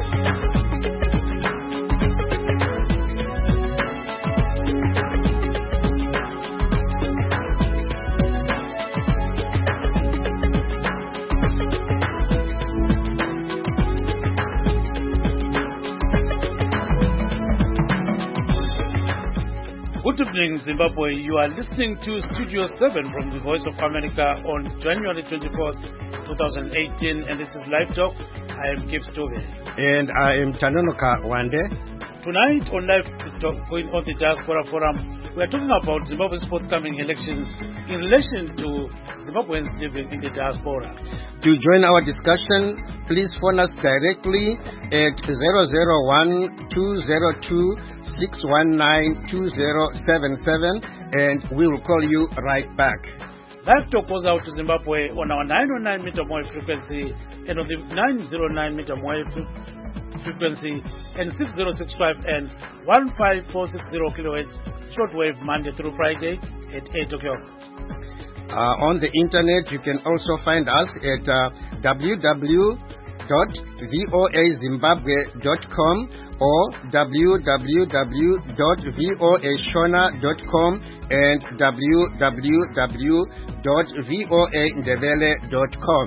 Good evening, Zimbabwe. You are listening to Studio 7 from the Voice of America on January 24th, 2018, and this is Live Talk. I am Kip Stove. And I am Tanonoka Wande. Tonight on Live Talk, going on the Diaspora Forum, we are talking about Zimbabwe's forthcoming elections in relation to Zimbabweans living in the diaspora. To join our discussion, please phone us directly at 001-202-619-2077 and we will call you right back. Live Talk goes out to Zimbabwe on our 909 meter wave frequency and on the 909 meter wave frequency and 6065 and 15460 kilohertz shortwave Monday through Friday at 8 o'clock. On the internet, you can also find us at www.voazimbabwe.com or www.voashona.com and www.voandebele.com.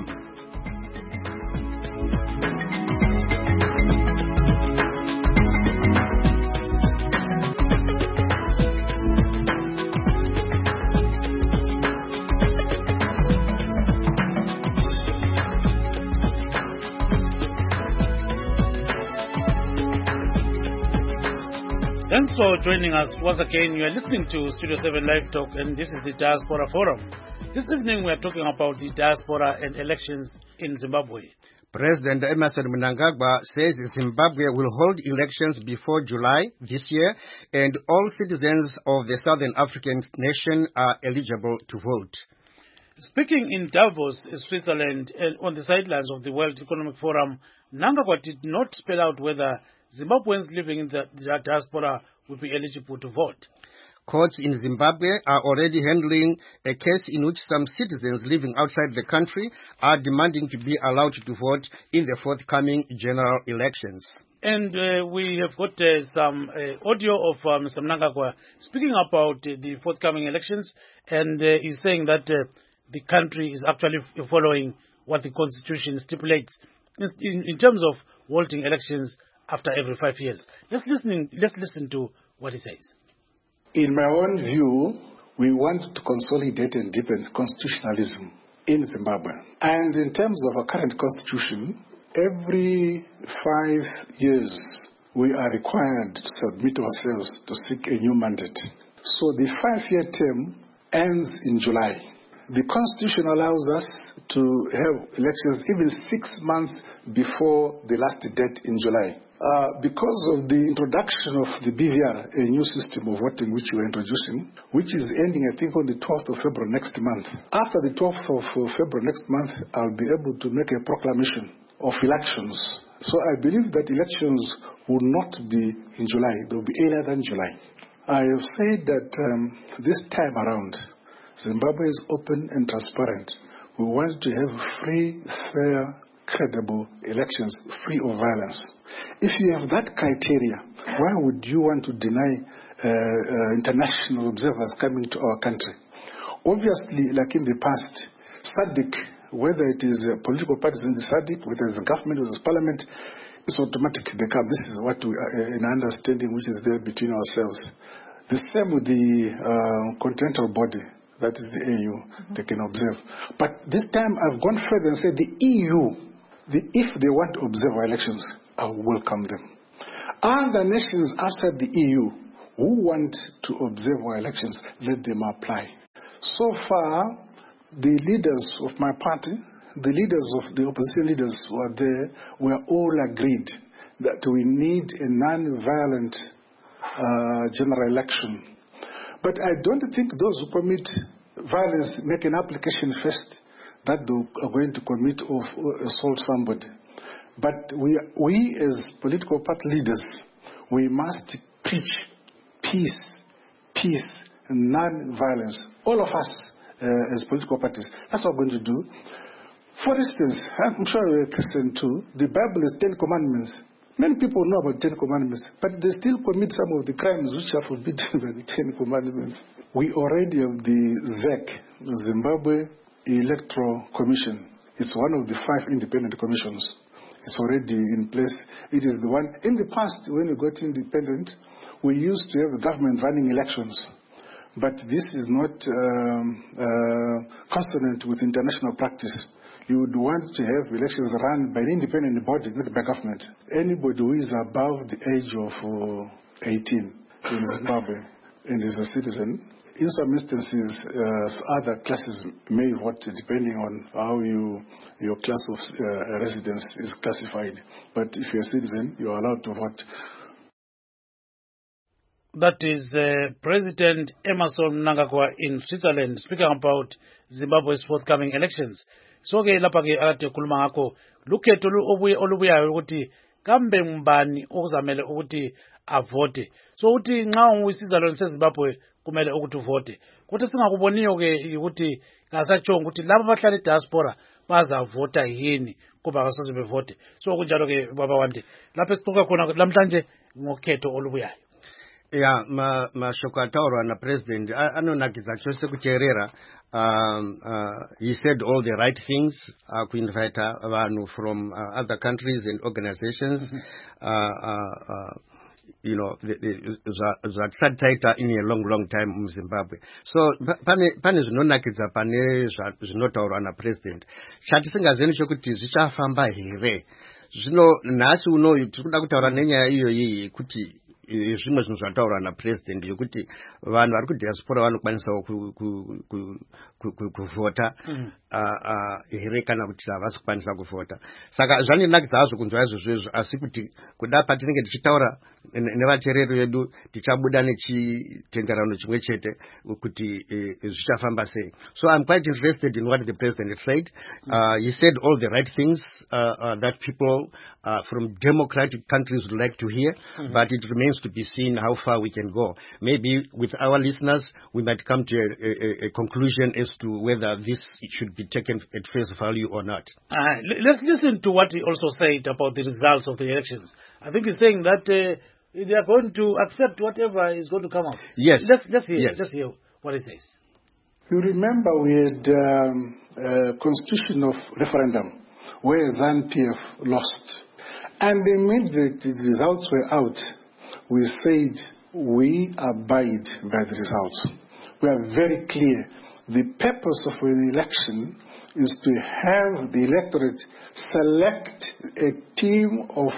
Thanks for joining us once again. You are listening to Studio 7 Live Talk, and this is the Diaspora Forum. This evening we are talking about the diaspora and elections in Zimbabwe. President Emmerson Mnangagwa says Zimbabwe will hold elections before July this year, and all citizens of the Southern African nation are eligible to vote. Speaking in Davos, Switzerland, and on the sidelines of the World Economic Forum, Mnangagwa did not spell out whether Zimbabweans living in the diaspora will be eligible to vote. Courts in Zimbabwe are already handling a case in which some citizens living outside the country are demanding to be allowed to vote in the forthcoming general elections. And we have got some audio of Mr. Mnangagwa speaking about the forthcoming elections, and he's saying that the country is actually following what the Constitution stipulates in terms of holding elections after every 5 years. Let's listen to what he says. In my own view, we want to consolidate and deepen constitutionalism in Zimbabwe. And in terms of our current constitution, every 5 years we are required to submit ourselves to seek a new mandate. So the 5-year term ends in July. The constitution allows us to have elections even 6 months before the last date in July. Because of the introduction of the BVR, a new system of voting which we are introducing, which is ending, I think, on the 12th of February next month. After the 12th of February next month, I'll be able to make a proclamation of elections. So I believe that elections will not be in July. They will be earlier than July. I have said that this time around, Zimbabwe is open and transparent. We want to have free, fair, credible elections, free of violence. If you have that criteria, why would you want to deny international observers coming to our country? Obviously, like in the past, SADC, whether it is political parties in the SADC, whether it's the government or the parliament, it's automatic. They come. This is what we an understanding which is there between ourselves. The same with the continental body. That is the AU, they can observe. But this time I've gone further and said the EU, if they want to observe our elections, I will welcome them. Other nations outside the EU who want to observe our elections, let them apply. So far, the leaders of my party, the leaders of the opposition leaders who are there, were all agreed that we need a non-violent general election. But I don't think those who commit violence make an application first that they are going to commit or assault somebody. But we as political party leaders, we must preach peace, and non-violence. All of us as political parties, that's what we're going to do. For instance, I'm sure you're a Christian too, the Bible is 10 commandments. Many people know about the Ten Commandments, but they still commit some of the crimes which are forbidden by the Ten Commandments. We already have the ZEC, Zimbabwe Electoral Commission. It's one of the 5 independent commissions. It's already in place. It is the one. In the past, when we got independent, we used to have the government running elections. But this is not consonant with international practice. You would want to have elections run by an independent body, not by government. Anybody who is above the age of 18 in Zimbabwe and is a citizen, in some instances, other classes may vote depending on how your class of residence is classified. But if you're a citizen, you're allowed to vote. That is President Emmerson Mnangagwa in Switzerland speaking about Zimbabwe's forthcoming elections. So ke lapha ke akade khuluma ngakho lukhetho olubuyayo ukuthi kambe ngubani okuzamele ukuthi avote. So uthi nxa uyisizalwane seZimbabwe kumele ukuthi uvote. Kodwa singakuboniyo ke ukuthi ngasatsho ukuthi laba abahlala eDiaspora bazavota yini kuba abasoze bevote. So kunjalo ke baba Wande. Lapha sixoxa khona namhlanje ngokhetho olubuyayo. Yeah, mashoko ataurwa na president anonakidza chose kuteerera. He said all the right things kuinvita vanhu from other countries and organizations. You know, zvatisati in a long time in Zimbabwe. So pane zvinonakidza pane zvinotaurwa na president. Chatisingazeni chokuti zvichafamba here. Zvino nhasi unoyu tiri kuda kutaura nenyaya iyoyi kuti zvimwe zvinhu zvataurwa na president yokuti vanhu vari kudiaspora vanokwanisawo kuvhota here kana kuti havasi kukwanisa kuvhota. Saka zvaninakidza hazvo kunzwa izvozvo, asi kuti kuda patinenge tichitaura nevateereri vedu tichabuda nechitenderano chimwe chete kuti zvichafamba sei. So I'm quite interested in what the president said. He said all the right things that people from democratic countries would like to hear, but it remains to be seen how far we can go. Maybe with our listeners, we might come to a conclusion as to whether this should be taken at face value or not. Let's listen to what he also said about the results of the elections. I think he's saying that they are going to accept whatever is going to come out. Yes. Let's hear what he says. You remember we had a constitutional referendum where ZANU-PF lost. And immediately the results were out, we said we abide by the results. We are very clear. The purpose of an election is to have the electorate select a team of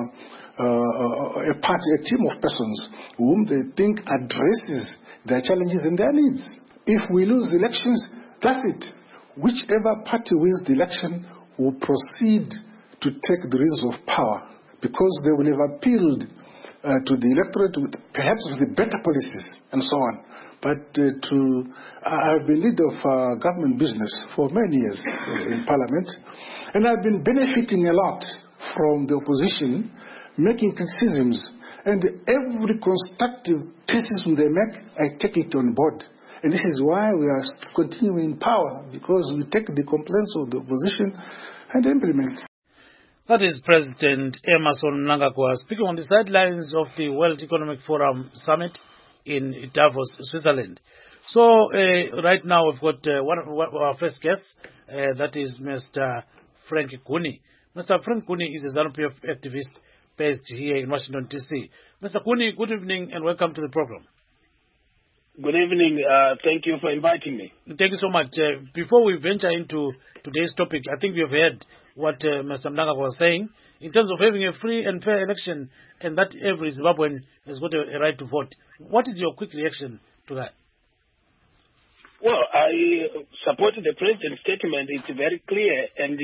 a team of persons whom they think addresses their challenges and their needs. If we lose the elections, that's it. Whichever party wins the election will proceed to take the reins of power, because they will have appealed to the electorate perhaps with the better policies and so on. But I've been leader of government business for many years in Parliament, and I've been benefiting a lot from the opposition making criticisms, and every constructive criticism they make, I take it on board. And this is why we are continuing in power, because we take the complaints of the opposition and implement. That is President Emmerson Mnangagwa speaking on the sidelines of the World Economic Forum Summit in Davos, Switzerland. So right now we've got one of our first guests, that is Mr. Frank Kuni. Mr. Frank Kuni is a ZANU-PF activist based here in Washington, D.C. Mr. Kuni, good evening and welcome to the program. Good evening. Thank you for inviting me. Thank you so much. Before we venture into today's topic, I think we have heard what Mr. Mnangagwa was saying in terms of having a free and fair election and that every Zimbabwean has got a right to vote. What is your quick reaction to that? Well, I support the president's statement. It's very clear. And,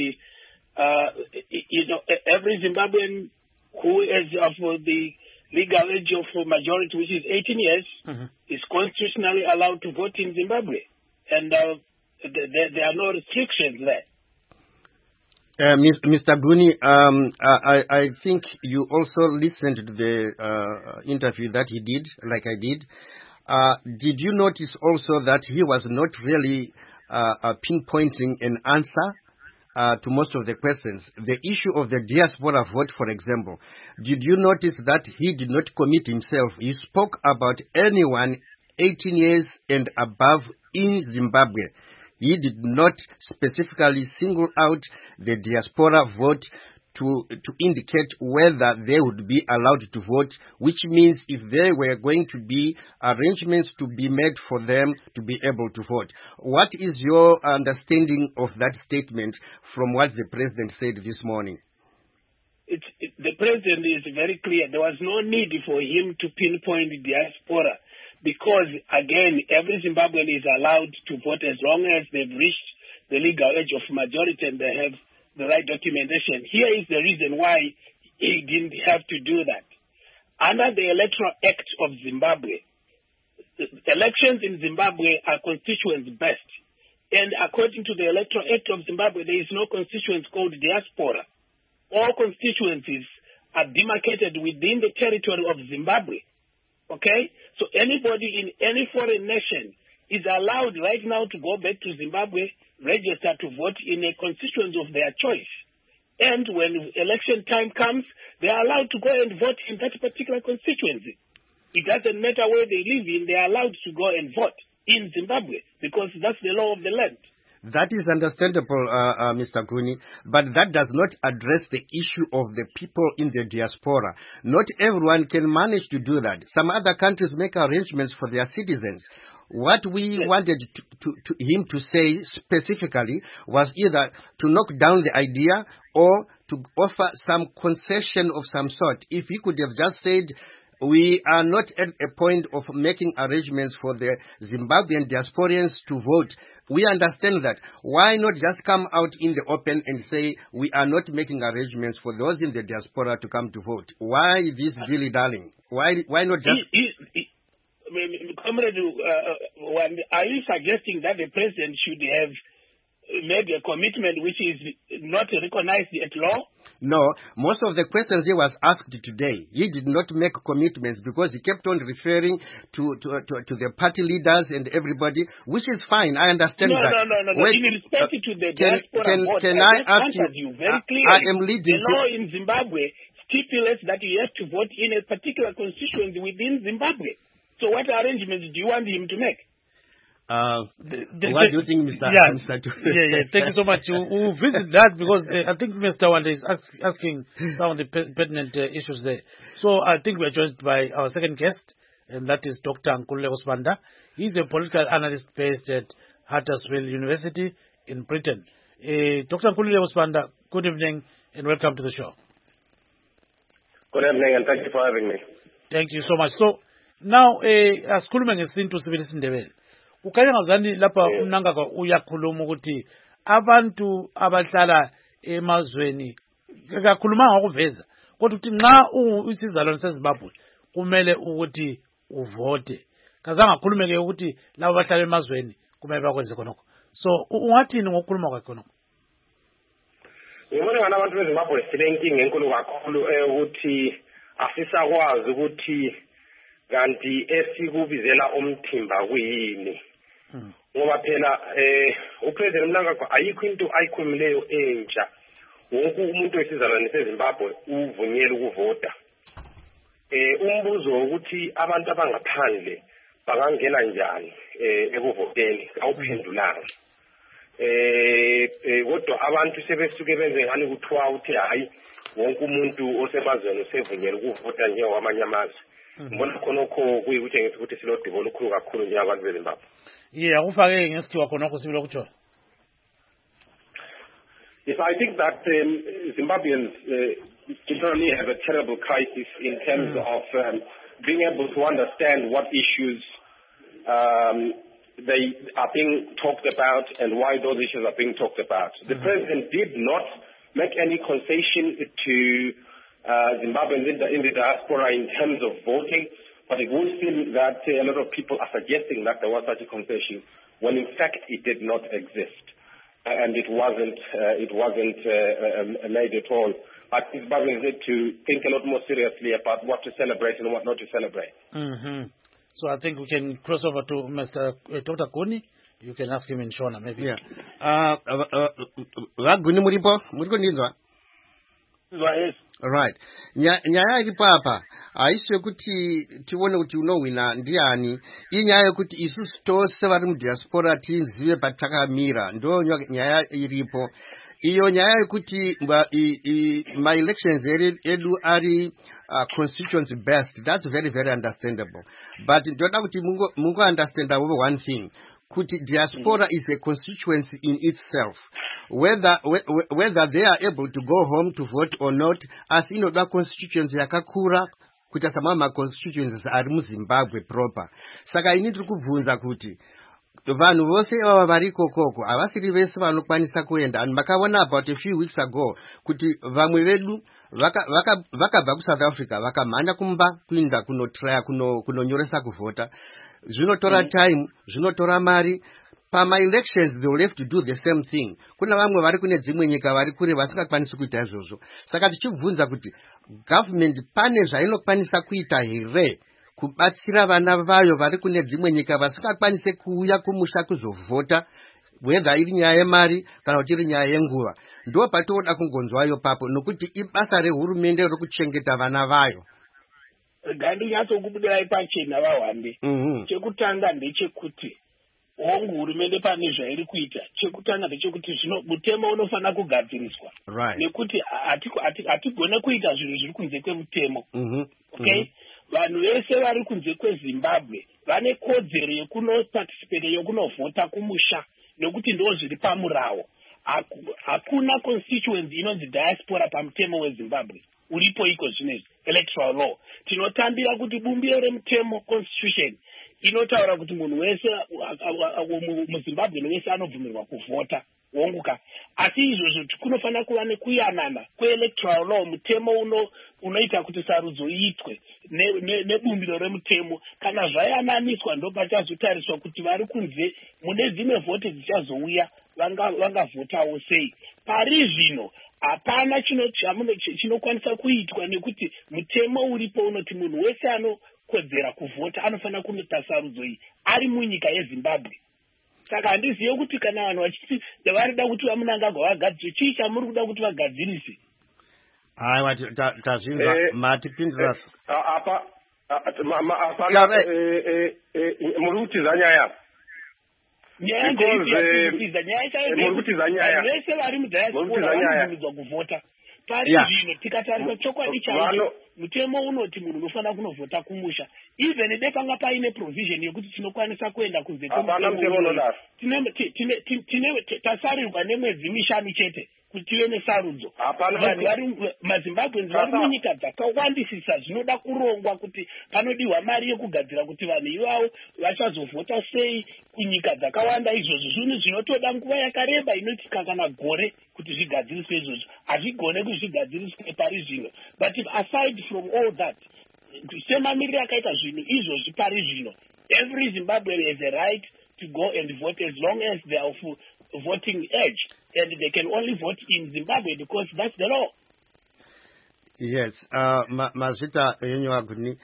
every Zimbabwean who is of the legal age of majority, which is 18 years, is constitutionally allowed to vote in Zimbabwe. And there are no restrictions there. Mr. Guni, I think you also listened to the interview that he did, like I did. Did you notice also that he was not really pinpointing an answer to most of the questions. The issue of the diaspora vote, for example, did you notice that he did not commit himself? He spoke about anyone 18 years and above in Zimbabwe. He did not specifically single out the diaspora vote to indicate whether they would be allowed to vote, which means if there were going to be arrangements to be made for them to be able to vote. What is your understanding of that statement from what the president said this morning? The president is very clear. There was no need for him to pinpoint the diaspora because, again, every Zimbabwean is allowed to vote as long as they've reached the legal age of majority and they have the right documentation. Here is the reason why he didn't have to do that. Under the Electoral Act of Zimbabwe, elections in Zimbabwe are constituents-based. And according to the Electoral Act of Zimbabwe, there is no constituency called diaspora. All constituencies are demarcated within the territory of Zimbabwe. Okay? So anybody in any foreign nation is allowed right now to go back to Zimbabwe, register to vote in a constituency of their choice. And when election time comes, they are allowed to go and vote in that particular constituency. It doesn't matter where they live in, they are allowed to go and vote in Zimbabwe because that's the law of the land. That is understandable, Mr. Kuni, but that does not address the issue of the people in the diaspora. Not everyone can manage to do that. Some other countries make arrangements for their citizens. What we wanted him to say specifically was either to knock down the idea or to offer some concession of some sort. If he could have just said, we are not at a point of making arrangements for the Zimbabwean diasporians to vote. We understand that. Why not just come out in the open and say, we are not making arrangements for those in the diaspora to come to vote? Why this dilly-dallying? Why not just... Comrade, are you suggesting that the president should have made a commitment which is not recognized at law? No, most of the questions he was asked today, he did not make commitments because he kept on referring to the party leaders and everybody, which is fine. I understand that. No. In respect to the diaspora vote, can I ask you very clearly. I am leading the law in Zimbabwe stipulates that you have to vote in a particular constituency within Zimbabwe. So what arrangements do you want him to make? What do you think, Mr. Thank you so much. We'll visit that because I think Mr. Wanda is asking some of the pertinent issues there. So I think we're joined by our second guest, and that is Dr. Nkululeko Sibanda. He's a political analyst based at Hattersville University in Britain. Dr. Nkululeko Sibanda, good evening and welcome to the show. Good evening and thank you for having me. Thank you so much. So now, asikhuluma ngesintu sibili isiNdebele. Ukhanya ngazani lapha umnangagwa uyakhuluma ukuthi abantu abahlala emazweni akakhulumanga ngokuveza kodwa uthi nxa uyisizalwane seZimbabwe kumele ukuthi uvote. Kazange akhulume ke ukuthi labo abahlala emazweni kumele bakwenze khonokho. So ungathini ngokukhuluma kwakhe khonokho? Ngibona ngani abantu beZimbabwe silenkinga enkulu kakhulu ukuthi asisakwazi ukuthi kanti esikubizela umthimba kuyini. Ngoba phela uPresident Mnangagwa ayikho into ayikhulumileyo entsha. Wonke umuntu wesizalwane seZimbabwe uvunyelwe ukuvota. Umbuzo ukuthi abantu abangaphandle bangangena njani ekuvoteni awuphendulanga. Kodwa abantu sebesuke benze ngani kuthiwa uthi hayi wonke umuntu osemazweni usevunyelwe ukuvota njengabanye amazwe. Mbona khonokho kuyikuthi ukuthi silodibo olukhulu kakhulu njengabantu beZimbabwe. Akufake ngesikhiwa khonokho sibilo kutsho. Yes, I think that Zimbabweans generally have a terrible crisis in terms of being able to understand what issues they are being talked about and why those issues are being talked about. The president did not make any concession to Zimbabweans in the diaspora in terms of voting, but it would seem that a lot of people are suggesting that there was such a concession when in fact it did not exist. And it wasn't made at all. But Zimbabweans need to think a lot more seriously about what to celebrate and what not to celebrate. So I think we can cross over to Mr. Dr. Kuni. You can ask him in Shona, maybe. Yeah. Vaguni muripo? Muriko ndinzwa? Yes. Right. Nyaya iripo apa. Aisho kuti tione kuti unowina ndiani. Inyaya kuti isusu tose vari mudiaspora tinzive patakamira. Ndo nyaya iripo. Iyo nyaya yekuti my elections edu ari constituency based. That's very, very understandable. But ndoda kuti mungo understand one thing. Kuti diaspora is a constituency in itself. Whether they are able to go home to vote or not, as inoda constituency yakakura kuti asamama constituencies ari muZimbabwe proper. Saka ini tiri kubvunza kuti vanhu vose ava variko koko havasiri vese vanokwanisa kuenda. And makaona about a few weeks ago kuti vamwe vedu vakabva kuSouth Africa vakamhanya kumba kuinda kunotraya kunonyoresa kuvhota. Zvinotora time, zvinotora mari. Pama elections they will have to do the same thing. Kuna vamwe vari kune dzimwe nyika vari kure vasingakwanisi kuita izvozvo. Saka tichibvunza kuti government pane zvainokwanisa kuita here kubatsira vana vayo vari kune dzimwe nyika vasingakwanise kuuya kumusha kuzovhota, whether iri nyaya yemari kana kuti iri nyaya yenguva. Ndo patinoda kungonzwayo papo nokuti ibasa rehurumende rokuchengeta vana vayo. Ngandinyatsokubudai pachena vahwambe. Chekutanga ndechekuti hongu hurumende pane zvairi kuita. Chekutanga ndechekuti mutemo unofana kugadziriswa. Right. Nekuti hatigone kuita zvinhu zviri kunze kwemutemo. Okay? Vanhu vese vari kunze kweZimbabwe vane kodzero yekunoparticipate yekunovhota kumusha nekuti ndo zviri pamurawo. Hakuna constituency inonzi diaspora pamutemo weZimbabwe. Uripo iko zvinezvi electoral law. Tinotambira kuti bumbiro remutemo constitution inotaura kuti munhu wese muZimbabwe wese anobvumirwa kuvhota wonguka. Asi izvozvo kunofanira kuva nekuyanana kweelectoral law, mutemo unoita kuti sarudzo iitwe nebumbiro remutemo. Kana zvayananiswa ndo pachazotariswa kuti vari kunze mune dzimwe vhoti dzichazouya vangavhotawo sei. Pari zvino hapana chinokwanisa kuitwa nekuti mutemo uripo unoti munhu wese anokodzera kuvhota anofanira kunoita sarudzo iyi ari munyika yeZimbabwe. Saka handizive kuti kana vanhu vachiti varida kuti vamunangagwa vagadzire, chii chamuri kuda kuti vagadzirise? Aiwa, tazvinzwa matipindira. Muri kutiza nyaya. Nyaya ndeitiza nyaya vese vari mudiaspora vanobvumidzwa kuvhota. Pari zvino tikatarisa chokwadi chaicho mutemo unoti munhu unofanira kunovhota kumusha. Even depanga paine provision yekuti tinokwanisa kuenda kunze kwemutemo. Tasarirwa nemwedzi mishanu chete kuti tive nesarudzo. Vanhu vari maZimbabweans vari munyika dzakawandisisa zvinoda kurongwa kuti panodiwa mari yekugadzira kuti vanhu ivavo vachazovhota sei kunyika dzakawanda. Izvozvo zvinhu zvinotoda nguva yakareba inoitika kana gore kuti zvigadziriswe izvozvo. Hazvigone kuti zvigadziriswe pari zvino. But aside from all that, semamiriro akaita zvinhu izvozvi pari zvino, every Zimbabwean has a right to go and vote as long as they are of voting age, and they can only vote in Zimbabwe because that's the law. Yes, Mazita Yenyuaguni.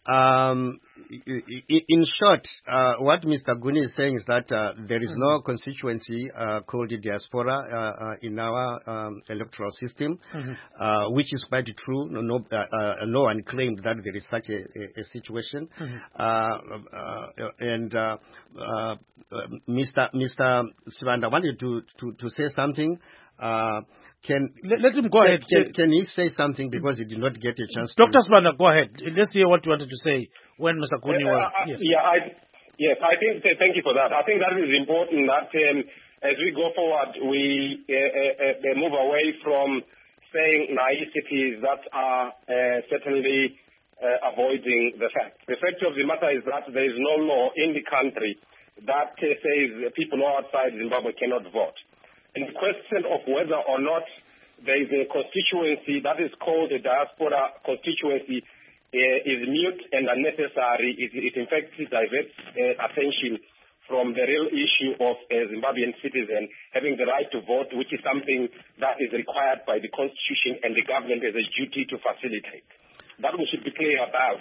In short, what Mr. Guni is saying is that there is no constituency called the diaspora in our electoral system, which is quite true. No one claimed that there is such a situation. And Mr. Sivanda wanted to say something. Let him go ahead. Can he say something because he did not get a chance? Dr. Sibanda, go ahead. Let's hear what you wanted to say when Mr. Guni was. Yes. I think. Thank you for that. I think that is important that as we go forward, we move away from saying niceties that are certainly avoiding the fact. The fact of the matter is that there is no law in the country that says people outside Zimbabwe cannot vote. And the question of whether or not there is a constituency that is called a diaspora constituency is mute and unnecessary. It in fact diverts attention from the real issue of a Zimbabwean citizen having the right to vote, which is something that is required by the Constitution and the government has a duty to facilitate. That we should be clear about.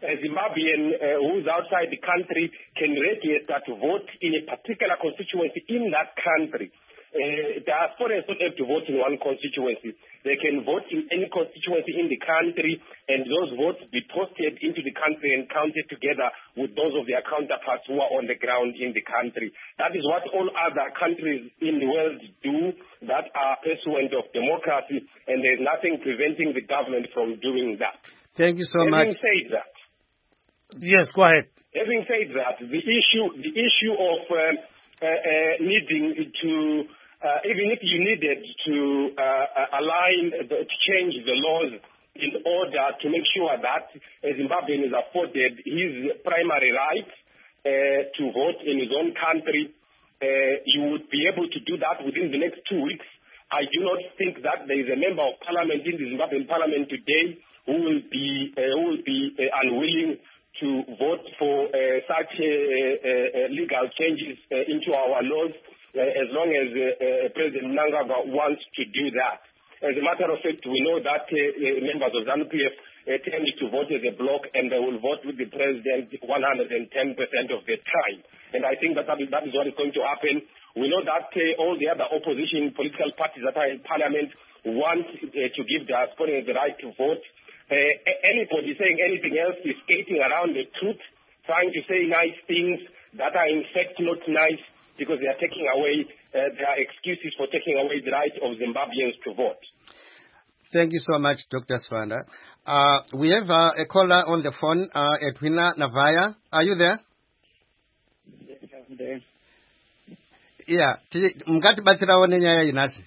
a Zimbabwean who's outside the country can register to vote in a particular constituency in that country. Diasporans don't have to vote in one constituency. They can vote in any constituency in the country, and those votes be posted into the country and counted together with those of their counterparts who are on the ground in the country. That is what all other countries in the world do that are pursuant of democracy, and there's nothing preventing the government from doing that. Thank you so much. Having said that, yes, go ahead. Having said that, the issue of needing to even if you needed to to change the laws in order to make sure that a Zimbabwean is afforded his primary right to vote in his own country, you would be able to do that within the next 2 weeks. I do not think that there is a member of parliament in the Zimbabwean parliament today who will be unwilling to vote for such legal changes into our laws, as long as President Mnangagwa wants to do that. As a matter of fact, we know that members of ZANU-PF tend to vote as a bloc, and they will vote with the president 110% of the time. And I think that is what is going to happen. We know that all the other opposition political parties that are in parliament want to give diasporans the right to vote. Anybody saying anything else is skating around the truth, trying to say nice things that are in fact not nice, because they are taking away, there are excuses for taking away the right of Zimbabweans to vote. Thank you so much, Dr. Swanda. We have a caller on the phone, Edwina Navaya. Are you there? Yes, I'm there. Yeah. Mungatibatsirawo nenyaya inasi.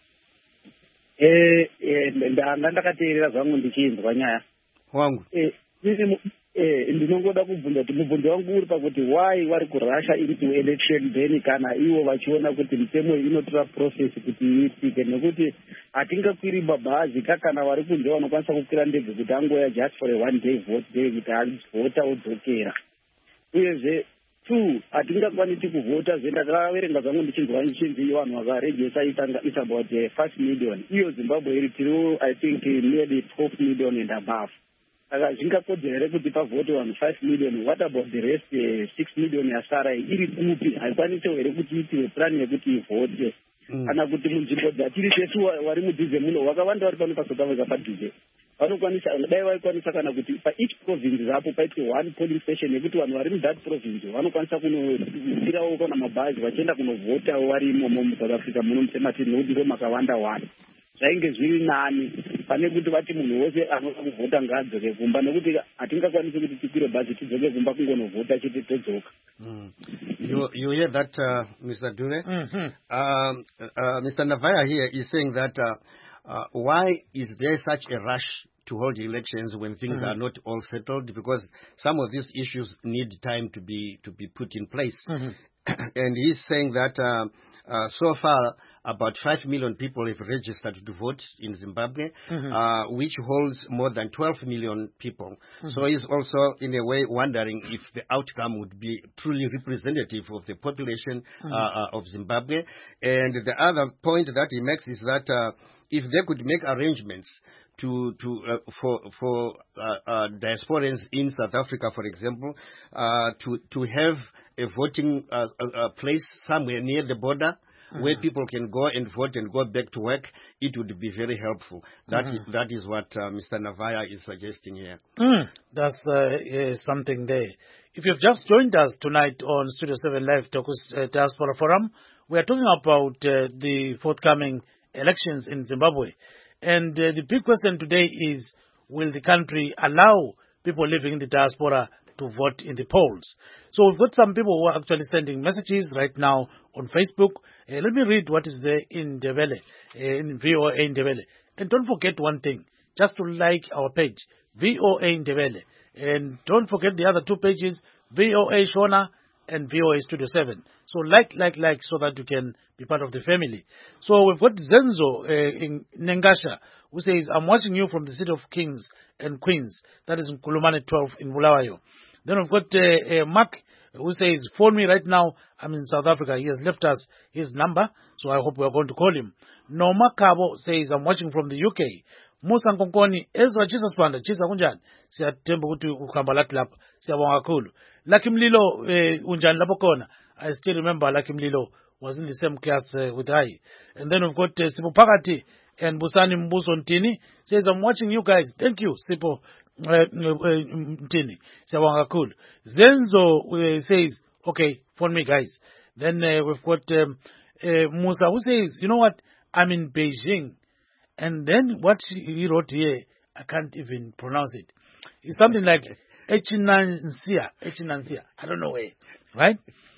Ndakateerera zvangu ndichinzwa nyaya wangu. Ndinongoda kubvunza kuti mubvunzo wangu uri pakuti why vari kurasha into election then kana ivo vachiona kuti mitemo inotora process kuti iitike, nekuti hatingakwiri mabhazi kana vari kunze vanokwanisa kukwira ndege kuti angoya just for a one day vote day kuti avhota odzokera. Uyezve 2, hatingakwanisi kuvhota zvendakaverenga zvangu ndichinzwa nchinzi vanhu vakarejesa is about 5 million. Iyo Zimbabwe iri tiri I think nearly 12 million and above. Saka zvingakodzera here kuti pavhote vanhu 5 million. What about the rest 6 million yasara iri kupi? Haikwanisi here kuti itiwe plan yekuti ivhote kana kuti munzvimbo dzatiri tesu vari mudhize muno vakawanda vari pano paSouth Africa padhize vanokwanisa dai vaikwanisa kana kuti paeach province zapo paitwe one polling station yekuti vanhu vari muthat province vanokwanisa kunofirawo kana mabhazi vachienda kunovhotawo vari imomo muSouth Africa muno musematini nokuti ndo makawanda wani. Zvainge zviri nani pane kuti vati munhu wose anoda kuvhota ngaadzoke kumba, nekuti hatingakwanisi kuti tikwire bhazi tidzoke kumba kungonovhota chete todzoka. You hear that, Mr. Dure? Mr. Navaya here is saying that why is there such a rush to hold elections when things are not all settled? Because some of these issues need time to be put in place. And he's saying that so far about 5 million people have registered to vote in Zimbabwe, which holds more than 12 million people. So he's also, in a way, wondering if the outcome would be truly representative of the population of Zimbabwe. And the other point that he makes is that if they could make arrangements for diasporans in South Africa, for example, to have a voting place somewhere near the border, where people can go and vote and go back to work, it would be very helpful. That is what Mr. Navaya is suggesting here. That's something there. If you've just joined us tonight on Studio 7 Live Tokus Diaspora Forum, we are talking about the forthcoming elections in Zimbabwe. And the big question today is, will the country allow people living in the diaspora to vote in the polls? So we've got some people who are actually sending messages right now on Facebook. Let me read what is there in Ndebele, in VOA Ndebele. And don't forget one thing, just to like our page, VOA Ndebele. And don't forget the other two pages, VOA Shona and VOA Studio 7. So like, so that you can be part of the family. So we've got Zenzo in Nengasha, who says, I'm watching you from the city of Kings and Queens. That is in Kulumane 12 in Bulawayo. Then we've got Mark, who says, phone me right now. I'm in South Africa. He has left us his number, so I hope we are going to call him. Noma Kabo says, I'm watching from the UK. Musa Nkonkoni ezwa Jesus Banda chisa kunjani siyathemba ukuthi ukuhamba lathi lapha siyabonga kakhulu. Lucky Mlilo unjani lapho khona? I still remember Lucky Mlilo was in the same class with Rai. And then we've got Sipo Pakati and Busani Mbuso Ntini says, I'm watching you guys. Thank you, Sipo Ntini. Siyabonga kakhulu. Zenzo says, okay, phone me guys. Then we've got Musa who says, you know what? I'm in Beijing. And then what he wrote here, I can't even pronounce it. It's something like Echinansia. I don't know where, right?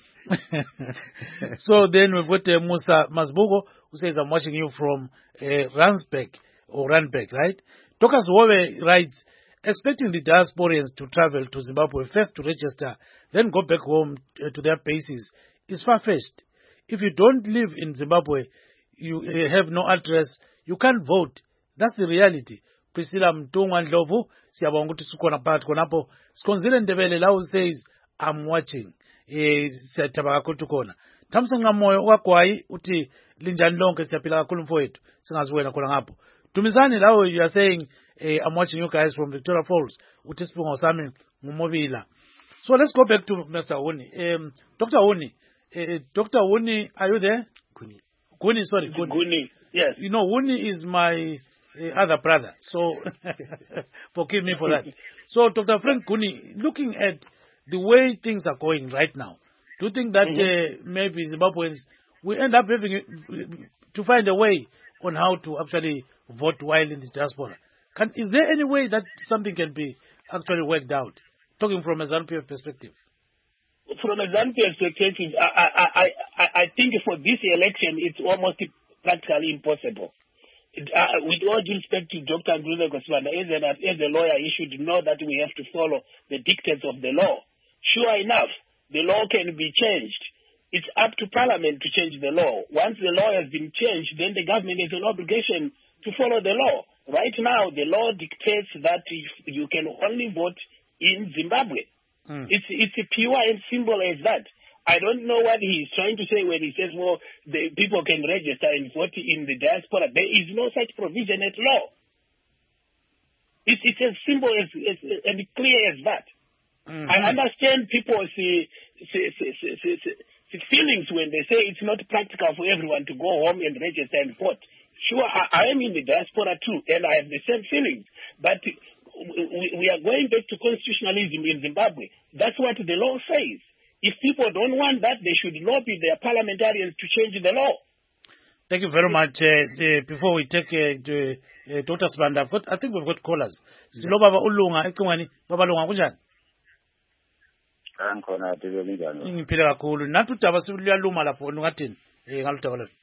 So then we've got Musa Masbugo who says, I'm watching you from Randburg, right? Tokas Wowe writes, expecting the diasporans to travel to Zimbabwe first to register, then go back home to their bases is far-fetched. If you don't live in Zimbabwe, you have no address, you can't vote. That's the reality. Priscilla Mtungwa Ndlovu, siyabonga ukuthi sikona phakathi khonapho. Sikhonzile Ndebele lawo says, I'm watching. Siyathabanga kakhulu khona. Thamsa Ngamoyo ukwagwayi uthi linjani lonke siyaphila kakhulu mfowethu. Singaziwena khona ngapho. Dumizani lawo you are saying, I'm watching you guys from Victoria Falls. Uthi sibongo sami ngumobila. So let's go back to Mr. Huni. Dr. Huni. Dr. Huni, are you there? Guni, sorry. Guni, yes. You know, Huni is my other brother. So, forgive me for that. So, Dr. Frank Guni, looking at the way things are going right now, do you think that maybe Zimbabweans will end up having to find a way on how to actually vote while in the diaspora? Is there any way that something can be actually worked out? Talking from a ZANU-PF perspective. From a ZANU-PF perspective, I think for this election, it's almost practically impossible. With all due respect to Dr. Ndluzo Nkosibanda, as a lawyer, you should know that we have to follow the dictates of the law. Sure enough, the law can be changed. It's up to Parliament to change the law. Once the law has been changed, then the government has an obligation to follow the law. Right now, the law dictates that you can only vote in Zimbabwe. It's pure and simple as that. I don't know what he's trying to say when he says, well, the people can register and vote in the diaspora. There is no such provision at law. It's as simple and clear as that. I understand people's feelings when they say it's not practical for everyone to go home and register and vote. Sure, I am in the diaspora too, and I have the same feelings. But we are going back to constitutionalism in Zimbabwe. That's what the law says. If people don't want that, they should lobby their parliamentarians to change the law. Thank you very much. Before we take Dr. Sibanda, I think we've got callers. Silo Baba Ulunga, ecingweni Baba Lunga kunjani? Angikhona Debe njani? Ngiphila kakhulu. Nathi udaba siluyaluma lapho ngathini? Ngaludaba lo.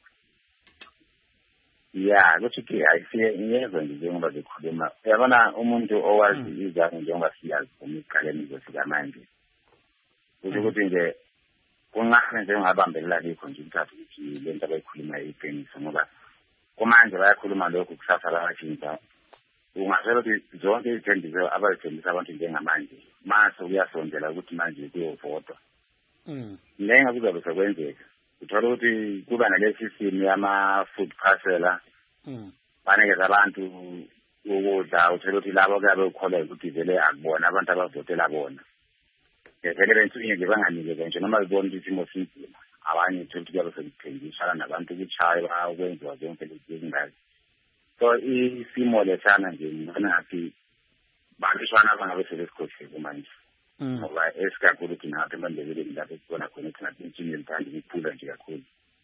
Yeah, kuthi ayisiye ngiyezwa nje njengoba bekhuluma. Uyabona umuntu owazi izakho njengoba siyazi umqaleni zesika manje. Ukuthi nje kungahle njengabambelela likho nje umthatha ukuthi lento abayikhuluma iqiniso ngoba kumanje bayakhuluma lokho kusasa labashintsha. Ungasho ukuthi zonke izithembiso abayithembisa abantu njengamanje mase uyasondela ukuthi manje kuyovotwa. Nenga kuzobe sekwenzeka. Uthola ukuthi kuba nalesi system yama-food parcela banikeza abantu ukudla. Uthola ukuthi labo kuyabe ukholwa ukuthi vele akubona abantu abavotela bona. Vele bensuke nje banganikeza nje noma bebona ukuthi isimo sinzima. Abanye uthola ukuthi kuyabe sekuthengiswa nabantu ukuchaya ukwenziwa zonke lezi zindawo. So isimo lesana nje ngibona ngathi bangishwana bangabe sebesikhohlile manje. Ngoba esikakhulu ukuthi nathi eMandebeleni lapho sibona khona ukuthi nathi intshinga elithanda ukuphula nje kakhulu.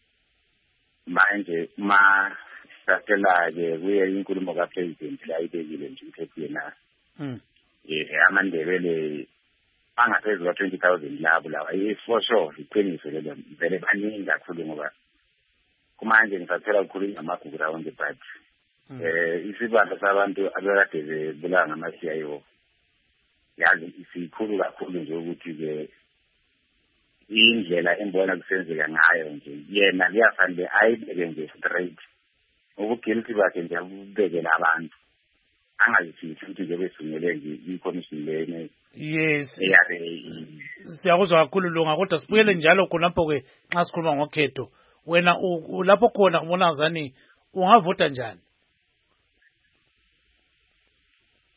Manje sasela-ke kuye inkulumo kaPresident la ibekile nje ukuthi yena aMandebele angaphezu kwa-20,000 labo lawa. For sure iqiniso lelo vele baningi kakhulu ngoba kumanje ngisathola ukukhulunywa ngamagugu around the but isibalo sabantu abekade bebulawa ngama-CIO yazi isikhulu kakhulu nje ukuthi-ke indlela embona kusenzeka ngayo nje yena kuyafanele ayibeke nje straight ubugilty bakhe nje abubekele abantu angazifisi ukuthi nje besungele nje i-commission lene. Yes, siyakuzwa kakhulu Lunga kodwa sibuyele njalo khonapho-ke nxa sikhuluma ngokhetho wena lapho khona ubona zani ungavota njani?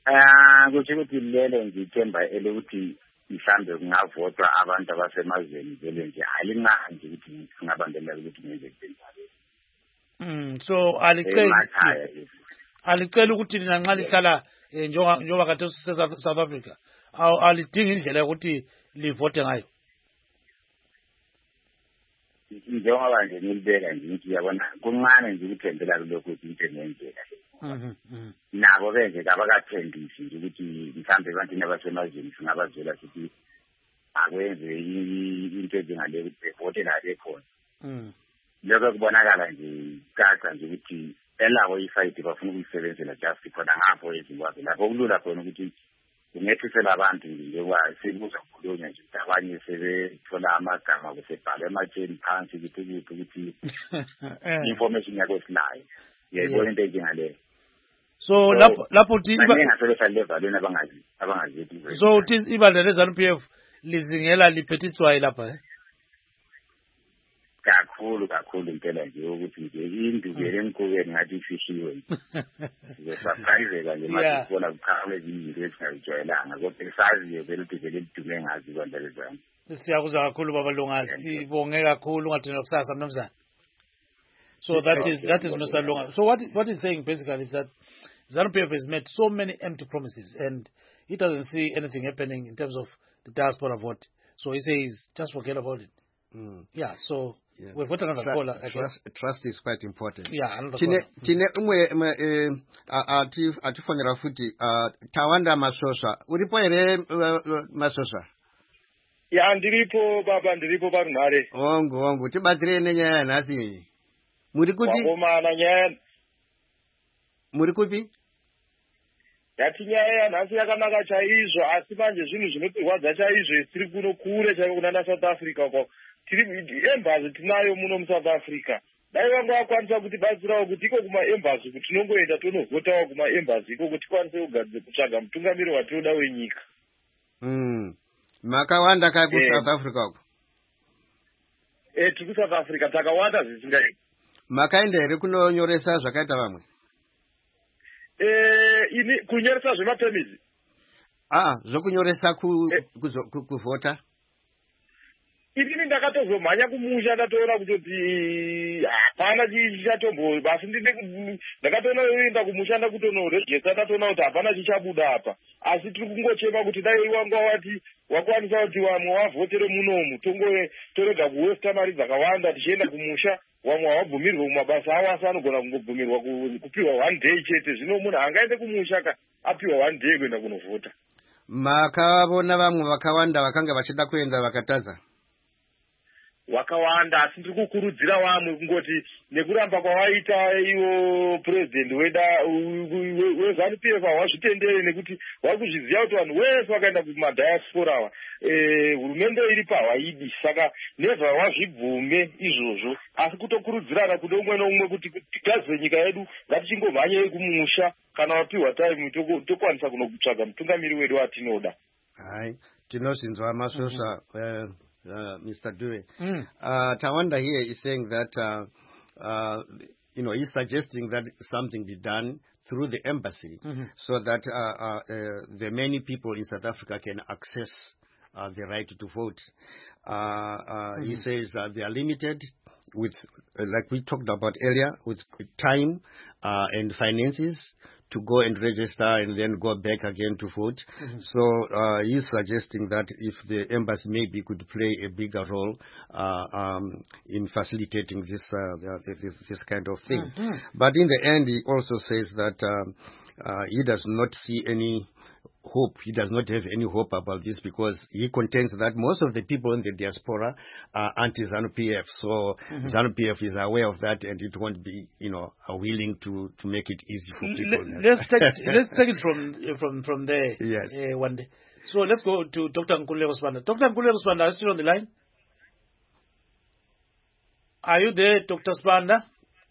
Kuthi ukuthi lelo nje ithemba elokuthi mhlambe kungavotwa abantu abasemazweni vele nje alinqandi nje ukuthi singabambela ukuthi ngenze njani. So alicela ukuthi lina nxa lihlala njengoba kade South Africa alidinga indlela yokuthi livote ngayo. Njengoba nje nilibeka nje ukuthi yabona kuncane nje ukuthembela kulokho into engenzeka. Nabo benje abakathembisi nje ukuthi mhlambe abantu abasemazweni singabazela sithi akwenze into njengale ukuthi bevote la bekhona. Lokho kubonakala nje kaca nje ukuthi elawo isayidi bafuna ukuyisebenzela just khona ngapho eZimbabwe lapho kulula khona ukuthi kungethusela abantu njengoba sibuza ukukhulunywa nje abanye sebethola amagama kusebhala ematsheni phansi ukuthi information yakho silayo yayibona into njengaleyo. So lapho uthi abangazi so uthi ibandla leZANU-PF lizingela liphethe itswayi lapha kakhulu impela nje ukuthi nje indubele enkukeni ngathi ifishiwe ngizosurpriseka nje manje sibona kuqhawe izinto esingazijwayelanga kodwa saziyo vele ukuthi vele lidume ngazi ibandla leZANU. Siyakuzwa kakhulu baba Lunga, sibonge kakhulu ungathina kusasa mnumzana. So that is Mr. Lunga. So what he's saying basically is that ZANU-PF has made so many empty promises and he doesn't see anything happening in terms of the diaspora vote. So he says just forget about it. Yeah, so we've got another caller. Trust is quite important. Yeah, another Tine atifonera futi Tawanda Masosha. Uripo ere Masosha? Ya ndiripo baba ndiripo parunhare. Ongo tibatire nenyaya nhasi. Muri kupi? Wakomana nyaya. Muri kupi? Yati nyaya yanhasi yakanaka chaizvo asi manje zvinhu zvinotirwadza chaizvo tiri kuno kure chaivo kuna South Africa uko. Tiri embassy tinayo muno muSouth Africa. Dai vanga vakwanisa kuti batsirawo kuti iko kuma embassy kuti tinongoenda tonovotawo kuma embassy iko kuti tikwanise kutsvaga mutungamiri watinoda wenyika. Makawanda kai ku South Africa uko? Tiri South Africa takawanda zvisingaiti. Makaenda here kunonyoresa zvakaita vamwe? Ini kunyoresa zvemapemizi. Zvokunyoresa kuvota? Ini ndakatozomhanya kumusha ndatoona kuti hapana chichatombo basi ndakatoona enda kumusha ndakutonorejesta ndatoona kuti hapana chichabuda apa asi tiri kungochema kuti dai wanga wati wakwanisa kuti vamwe wavhotere munomu torega kuwesta mari dzakawanda tichienda kumusha vamwe havabvumirwe kumabasa avo asi anogona kungobvumirwa kupiwa 1 day chete zvino munhu angaende kumusha apiwa 1 day kuenda kunovhota. Makavona vamwe vakawanda vakanga vachida kuenda vakatadza? Wakawanda asi ndiri kukurudzira vamwe kungoti nekuramba kwawaita iwo president weZANU-PF wazvitendere nekuti vari kuzviziva kuti vanhu vese vakaenda kumadiaspora ava hurumende iri pahaidi saka nevha wazvibvume izvozvo asi kutokurudzirana kune umwe noumwe kuti tigadzire nyika yedu ngatichingomhanyei kumusha kana wapiwa time tokwanisa kunotsvaga mutungamiri wedu watinoda. Hai tinozvinzwa Masosha. Mr. Dewey. Tawanda here is saying that, he's suggesting that something be done through the embassy so that the many people in South Africa can access the right to vote. He says they are limited with, like we talked about earlier, with time and finances to go and register and then go back again to vote. So he's suggesting that if the embassy maybe could play a bigger role in facilitating this kind of thing. But in the end, he also says that he does not see any hope. He does not have any hope about this because he contends that most of the people in the diaspora are anti-ZANU-PF. So ZANU-PF is aware of that and it won't be, willing to make it easy for people. Let's take it from there. Yes. One day. So let's go to Dr. Nkululeko Sibanda. Dr. Nkululeko Sibanda, are you still on the line? Are you there, Dr. Sibanda?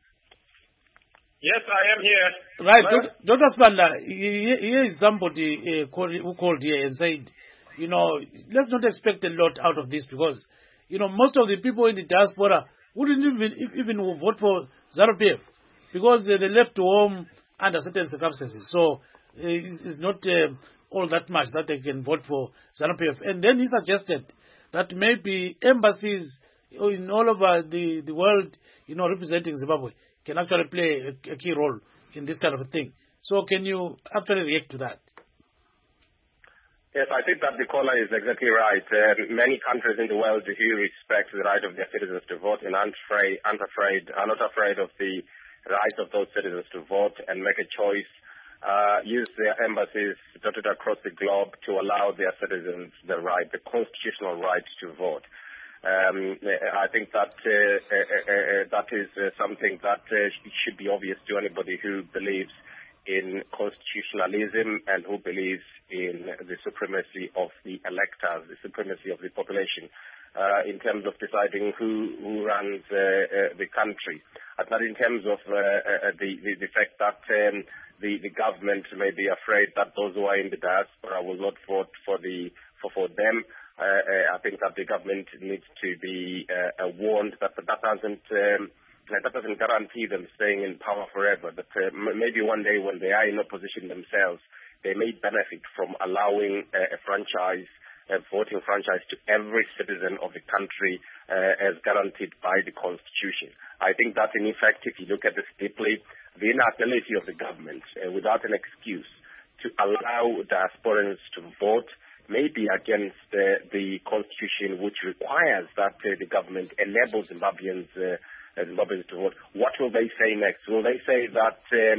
Yes, I am here. Right, Dr. Sibanda, here is somebody who called here and said, let's not expect a lot out of this because, most of the people in the diaspora wouldn't even vote for ZANU-PF because they left home under certain circumstances. So is not all that much that they can vote for ZANU-PF. And then he suggested that maybe embassies in all over the world, representing Zimbabwe, can actually play a key role in this kind of a thing. So can you actually react to that? Yes, I think that the caller is exactly right. Many countries in the world do respect the right of their citizens to vote and are not afraid of the right of those citizens to vote and make a choice, use their embassies dotted across the globe to allow their citizens the constitutional right to vote. I think that that is something that should be obvious to anybody who believes in constitutionalism and who believes in the supremacy of the electors, the supremacy of the population, in terms of deciding who runs the country. But in terms of the fact that the government may be afraid that those who are in the diaspora will not vote for them, I think that the government needs to be warned that doesn't guarantee them staying in power forever. But maybe one day when they are in opposition themselves, they may benefit from allowing a voting franchise to every citizen of the country as guaranteed by the Constitution. I think that in effect, if you look at this deeply, the inability of the government, without an excuse, to allow diasporans to vote may be against the Constitution, which requires that the government enables Zimbabweans to vote. What will they say next? Will they say that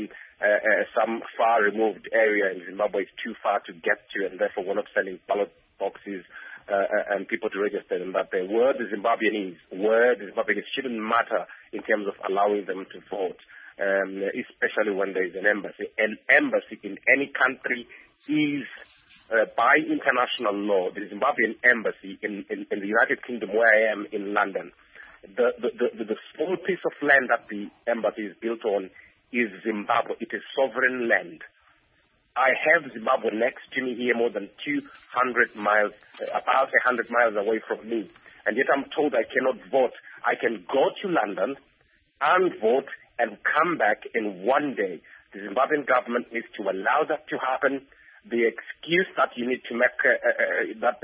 some far-removed area in Zimbabwe is too far to get to, and therefore we're not sending ballot boxes and people to register them? But the word the Zimbabwean shouldn't matter in terms of allowing them to vote, especially when there is an embassy. An embassy in any country is, by international law, the Zimbabwean embassy in the United Kingdom, where I am in London, the small piece of land that the embassy is built on is Zimbabwe. It is sovereign land. I have Zimbabwe next to me here, more than 200 miles, about 100 miles away from me, and yet I'm told I cannot vote. I can go to London and vote and come back in one day. The Zimbabwean government needs to allow that to happen. The excuse that you need to make the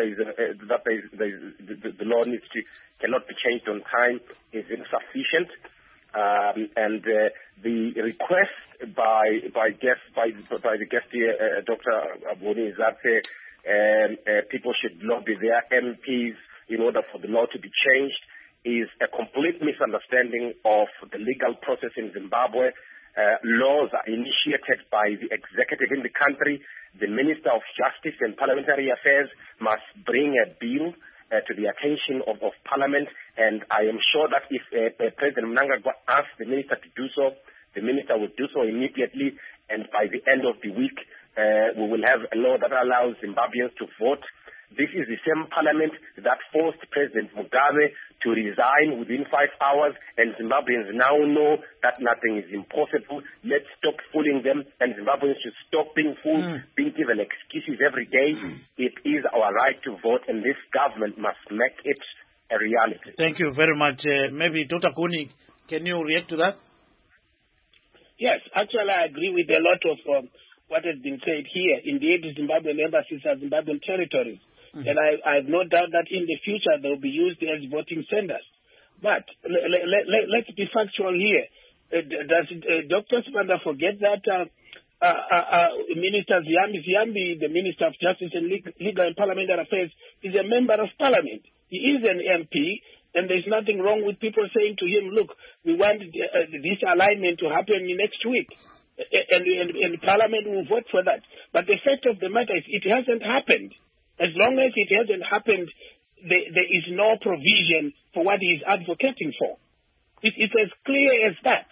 law cannot be changed on time is insufficient, and the request by the guest here, Dr. Abuni, is that people should lobby their MPs in order for the law to be changed, is a complete misunderstanding of the legal process in Zimbabwe. Laws are initiated by the executive in the country. The Minister of Justice and Parliamentary Affairs must bring a bill to the attention of Parliament, and I am sure that if President Mnangagwa asks the Minister to do so, the Minister will do so immediately, and by the end of the week, we will have a law that allows Zimbabweans to vote. This is the same Parliament that forced President Mugabe to resign within 5 hours, and Zimbabweans now know that nothing is impossible. Let's stop fooling them, and Zimbabweans should stop being fooled, being given excuses every day. It is our right to vote, and this government must make it a reality. Thank you very much. Maybe Dr. Kuni, can you react to that? Yes, actually I agree with a lot of what has been said here. Indeed, Zimbabwean embassies are Zimbabwean territories. And I have no doubt that in the future they will be used as voting centers. But let's be factual here. Does Dr. Sibanda forget that Minister Ziyambi, the Minister of Justice and Legal and Parliamentary Affairs, is a member of Parliament? He is an MP, and there's nothing wrong with people saying to him, look, we want this alignment to happen next week. And Parliament will vote for that. But the fact of the matter is it hasn't happened. As long as it hasn't happened, there is no provision for what he is advocating for. It's as clear as that.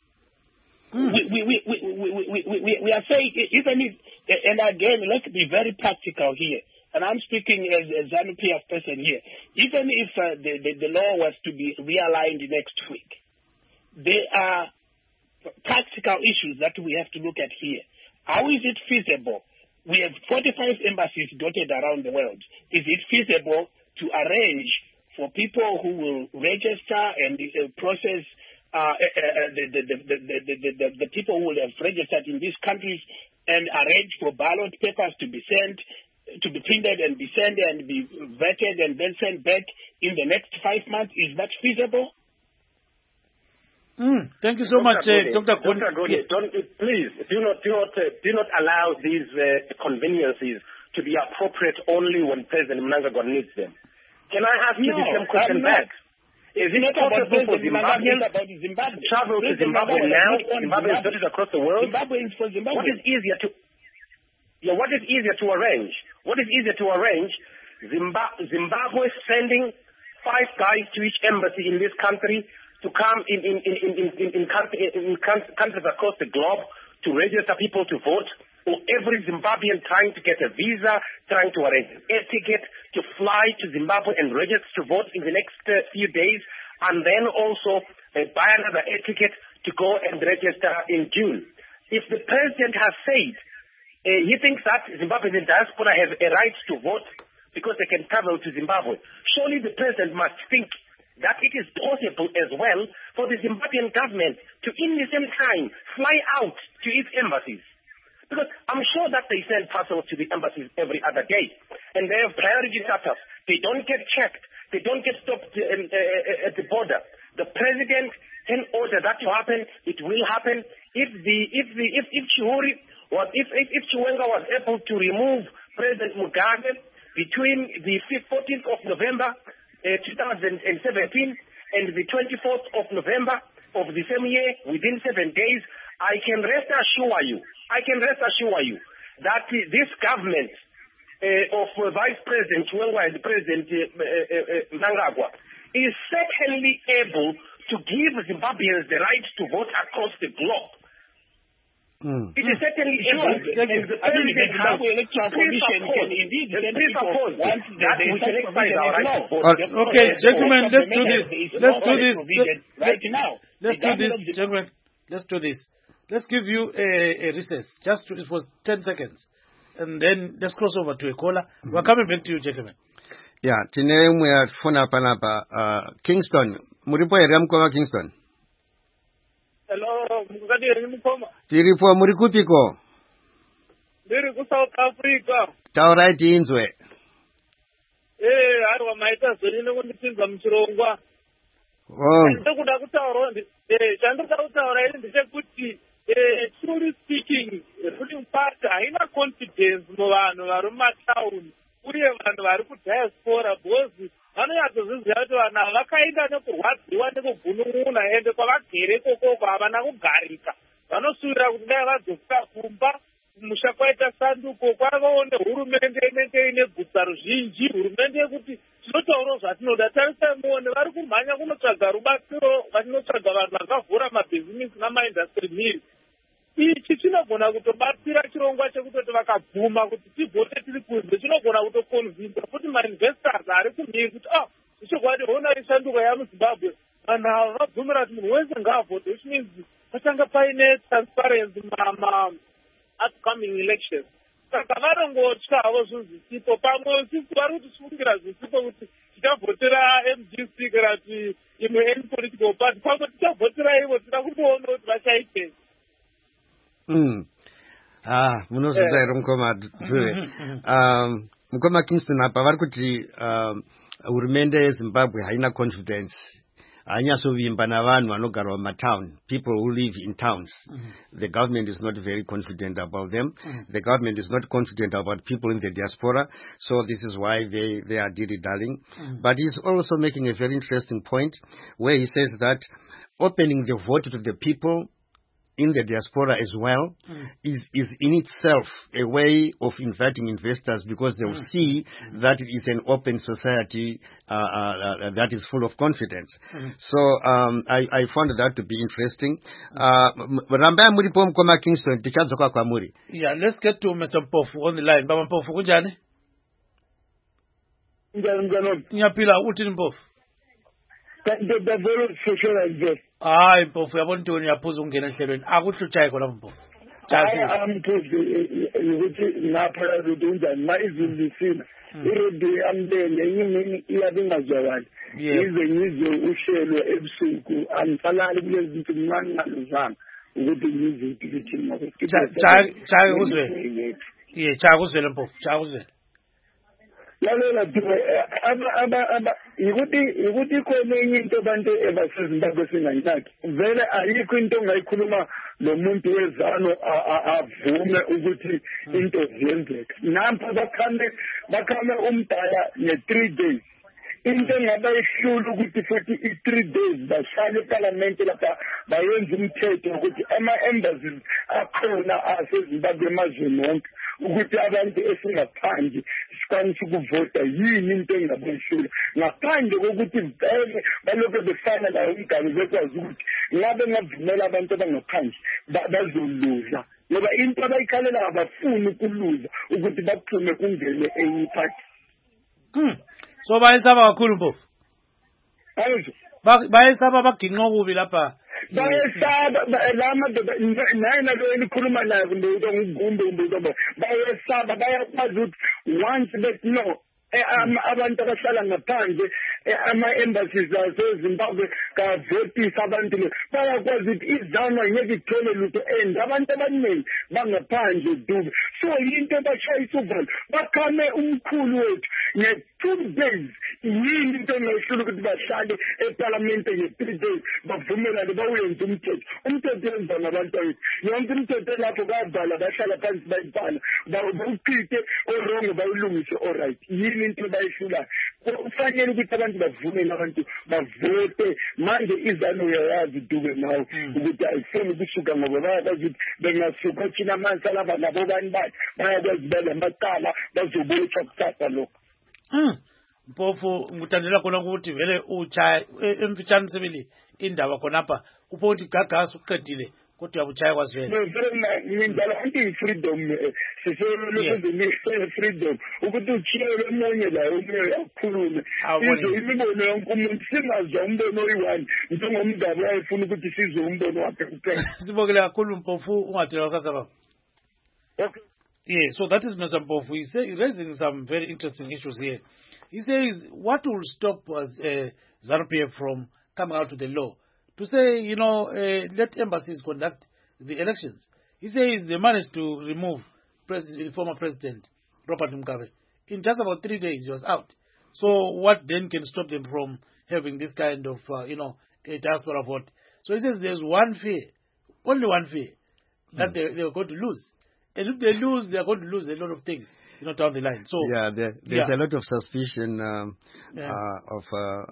We are saying, even if, and again, let's be very practical here, and I'm speaking as a ZANU-PF person here, even if the law was to be realigned next week, there are practical issues that we have to look at here. How is it feasible? We have 45 embassies dotted around the world. Is it feasible to arrange for people who will register and process the people who will have registered in these countries and arrange for ballot papers to be sent, to be printed and be sent and be vetted and then sent back in the next 5 months? Is that feasible? Thank you so much, Dr. Dr. Gode, please do not allow these conveniences to be appropriate only when President Mnangagwa needs them. Can I ask you the same question back? Is it possible for Zimbabweans to travel to Zimbabwe now? Zimbabwe is dotted across the world. Zimbabwe is for Zimbabwe. What is easier to arrange? What is easier to arrange? Zimbabwe sending 5 guys to each embassy in this country to come in countries across the globe to register people to vote, or every Zimbabwean trying to get a visa, trying to arrange a ticket to fly to Zimbabwe and register to vote in the next few days, and then also buy another air ticket to go and register in June. If the president has said he thinks that Zimbabweans in diaspora have a right to vote because they can travel to Zimbabwe, surely the president must think that it is possible as well for the Zimbabwean government to, in the same time, fly out to its embassies. Because I'm sure that they send parcels to the embassies every other day, and they have priority status. They don't get checked. They don't get stopped at the border. The president can order that to happen. It will happen. If Chiwenga was able to remove President Mugabe between the 14th of November 2017 and the 24th of November of the same year, within 7 days, I can rest assure you that this government of Vice President Chiwenga and President Mnangagwa is certainly able to give Zimbabweans the right to vote across the globe. It is certainly able. And the President has Okay, gentlemen, let's do this. Right now. Gentlemen. Let's do this. Let's give you a recess. It was 10 seconds. And then let's cross over to a caller. We're coming back to you, gentlemen. Yeah, tine mwe phone panapa Kingston. Muripo area mkoma Kingston. Hello, mukati eri mukoma. Tiripo muri kupiko? Ndiri ku South Africa. Taurai tinzwe. Ari wamaita zverine kundipinza muchirongwa. Ndikuda kutaura chandinoda kutaura ini ndechekuti truly speaking ruling party haina confidence muvanhu vari mumataundi uye vanhu vari kudiaspora because vanonyatsozviziva kuti vanhu ava vakaenda nekurwadziwa nekugunun'una ende kwavagere kokoko havana kugarika vanosuvira kuti dai vadzoka kumba kumusha kwaita sanduko kwavawo nehurumende inenge ine gutsa ruzhinji hurumende yekuti tinotaurawo zvatinoda tarisai muone vari kumhanya kunotsvaga rubatsiro vachinotsvaga vanhu vakavhura mabhizinisi namaindastri mhiri ichi chinogona kutobatsira chirongwa chekutoti vakabvuma kuti tivhote tiri kunze chinogona kutokonvinza futi mainvestors ari kumhiri kuti zvichokwadi hona isanduko yamuzimbabwe vanhu ava vabvumira kuti munhu wese ngaavhote which means pachanga paine transparency upcoming elections saka vanongotya havo zvinhu zvisipo pamwe sisi vari kutisungira zvisipo kuti tichavhotera MDC kana kuti imwe any political party pamwe tichavhotera ivo tida kutoona kuti vachaitei. Munozvita here mukoma Dhue. Mukoma Kingston apa vari kuti hurumende yeZimbabwe haina confidence. Hainyasovimba navanhu vanogara mumatown, people who live in towns. The government is not very confident about them. The government is not confident about people in the diaspora. So this is why they are dilly-dallying. But he's also making a very interesting point where he says that opening the vote to the people in the diaspora as well is in itself a way of inviting investors because they will see that it is an open society that is full of confidence. So I found that to be interesting. Rambaya muripo mkoma Kingston tichadzoka kwa muri. Yeah, let's get to Mr. Mpofu on the line. Baba Mpofu kunjani? Nyapila uti Mpofu. The very social and hayi Mpofu yabona into uyaphuza ungena ehlelweni akuhlutshaye khona Mpofu ukuthi naphela ukuthi unjani ma izulu lisina irodi amlele yimini iyabingazwakali yize ngizwe ushelo ebusuku angisalali kulezi zinto mncane ngaluzana ukuthi ngizithi ukuthi Chaka kuzwele. Yeah, Chaka kuzwele Mpofu. Chaka kuzwele. lalela ukuthi khona enye into abantu ebasezimbabwe singayinaki vele ayikho into ongayikhuluma lo muntu wezano avume ukuthi into ziyenzeka nampa bakhame umbhala ne-3 days into engabe ihlula ukuthi futhi i-3 days bahlale eParliament lapha bayenza umthetho ukuthi ama-embassies akhona asezimbabwe emazweni wonke ukuthi abantu esingaphandle sikwanise ukuvota yini into engabe ihlula ngaphandle kokuthi vele balokho befana la umgalo bekwazi ukuthi ngabe ngavumela abantu abangaphandle bazoluza ngoba into abayikhalela abafuni ukuluza ukuthi baphume kungene enye iphathi. So bayesaba kakhulu Mpofu. Ayizho. Bayesaba baginqa kubi lapha. Bayesaba la madoda naye nalo elikhuluma naye ngumbe bayesaba bayakwazi ukuthi once that no abantu abahlala ngaphandle ama-embassies asezimbabwe kavotisa abantu bayakwazi ukuthi izano ngeke ithole lutho and abantu abaningi bangaphandle dube so yinto bashayisa uvalo bakhame umkhulu wethu nge-2 days yini into engayihlula ukuthi bahlale eParliament nge-3 days bavumelane bawenze umthetho wenza ngabantu bethu yonke umthetho lapho kavala bahlala phansi bayibhala bawuchithe orongo bayilungise alright yini into bayihlula kufanele ukuthi abantu bavume nabantu bavote manje izalo uyayazi dube nawo ukuthi ayifuni ukusuka ngoba bayakwazi ukuthi bengasuka thina amansi alaba nabo bani bayakwazi balamacala bazobotshwa kusasa lokho. Mpofu nguthandela khona ukuthi vele uchaya emfitshane sebeli indaba khonapha upho ukuthi gagasi uqedile kodwa uyabuchaya kwazivele. Ngindala anti-freedom siselokuze freedom ukuthi uchiyele omunye la omunye uyakhulume sizwe imibono yonke umuntu singazwa umbono oyi-one njengomngane wayefuna ukuthi sizwe umbono wakhe kuphela. Sibongele kakhulu Mpofu ungathela kusasa baba. Okay. Yeah, so that is Mr. Mpofu. He's raising some very interesting issues here. He says, what will stop ZANU-PF from coming out with the law to say, let embassies conduct the elections? He says they managed to remove former President Robert Mugabe. In just about 3 days, he was out. So what then can stop them from having this kind of, a diaspora vote? So he says there's one fear, only one fear, that they are going to lose. And if they lose, they are going to lose a lot of things, down the line. So there's a lot of suspicion of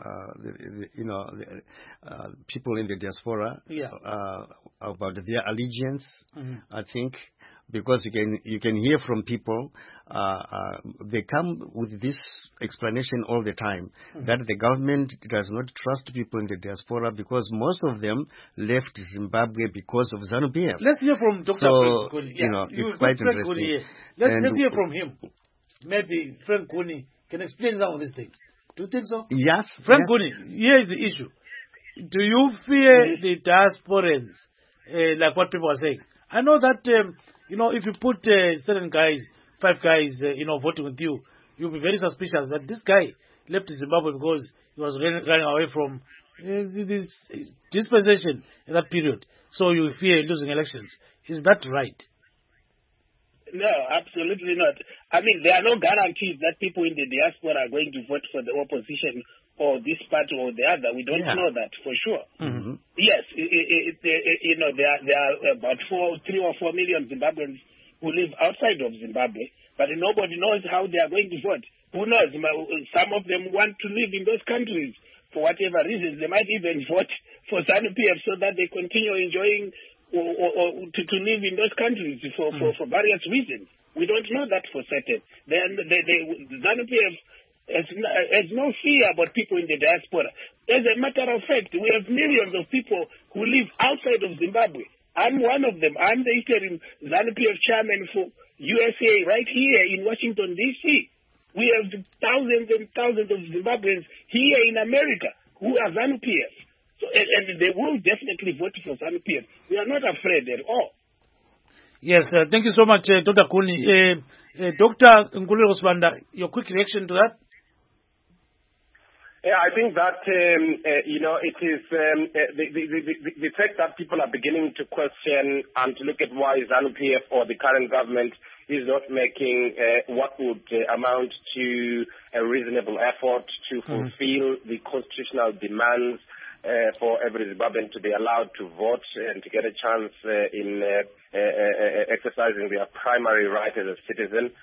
people in the diaspora about their allegiance. I think because you can hear from people, they come with this explanation all the time that the government does not trust people in the diaspora because most of them left Zimbabwe because of ZANU-PF. Let's hear from Dr. Frank Kuni. It's quite interesting. Let's hear from him. Maybe Frank Kuni can explain some of these things. Do you think so? Yes. Frank Kuni, here is the issue. Do you fear the diasporans, like what people are saying? I know that, if you put certain guys, 5 guys, voting with you, you'll be very suspicious that this guy left Zimbabwe because he was running away from this dispensation in that period. So you fear losing elections. Is that right? No, absolutely not. I mean, there are no guarantees that people in the diaspora are going to vote for the opposition or this party or the other. We don't know that for sure. Mm-hmm. Yes, there are about 3 or 4 million Zimbabweans who live outside of Zimbabwe, but nobody knows how they are going to vote. Who knows? Some of them want to live in those countries for whatever reasons. They might even vote for ZANU-PF so that they continue enjoying or to live in those countries for various reasons. We don't know that for certain. Then the ZANU-PF has no fear about people in the diaspora. As a matter of fact, we have millions of people who live outside of Zimbabwe. I'm one of them. I'm the interim ZANU-PF chairman for USA right here in Washington, D.C. We have thousands and thousands of Zimbabweans here in America who are ZANU-PF. So, and they will definitely vote for ZANU-PF. We are not afraid at all. Yes, thank you so much, Dr. Kuni. Dr. Ngulile Sibanda, your quick reaction to that? Yeah, I think that, it is the fact that people are beginning to question and to look at why ZANU-PF or the current government is not making what would amount to a reasonable effort to fulfill the constitutional demands for every Zimbabwean to be allowed to vote and to get a chance in exercising their primary right as a citizen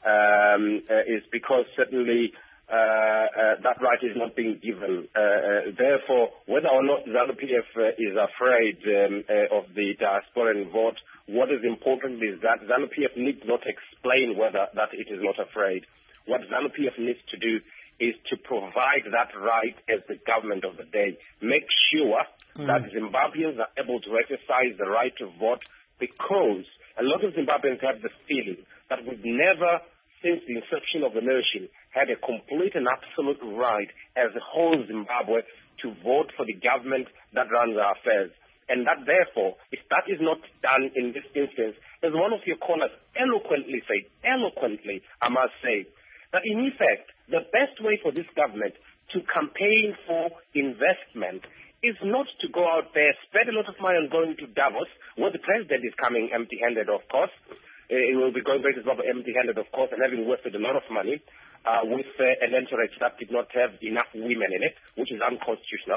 is because certainly that right is not being given. Therefore, whether or not ZANU-PF is afraid of the diasporan vote, what is important is that ZANU-PF needs not explain whether that it is not afraid. What ZANU-PF needs to do is to provide that right as the government of the day. Make sure that Zimbabweans are able to exercise the right to vote, because a lot of Zimbabweans have the feeling that we've never, since the inception of the nation, had a complete and absolute right as a whole Zimbabwe to vote for the government that runs our affairs. And that therefore, if that is not done in this instance, as one of your callers eloquently said, I must say, that in effect, the best way for this government to campaign for investment is not to go out there, spend a lot of money on going to Davos, where the president is coming empty-handed, of course. He will be going back to Zimbabwe empty-handed, of course, and having wasted a lot of money with an entourage that did not have enough women in it, which is unconstitutional.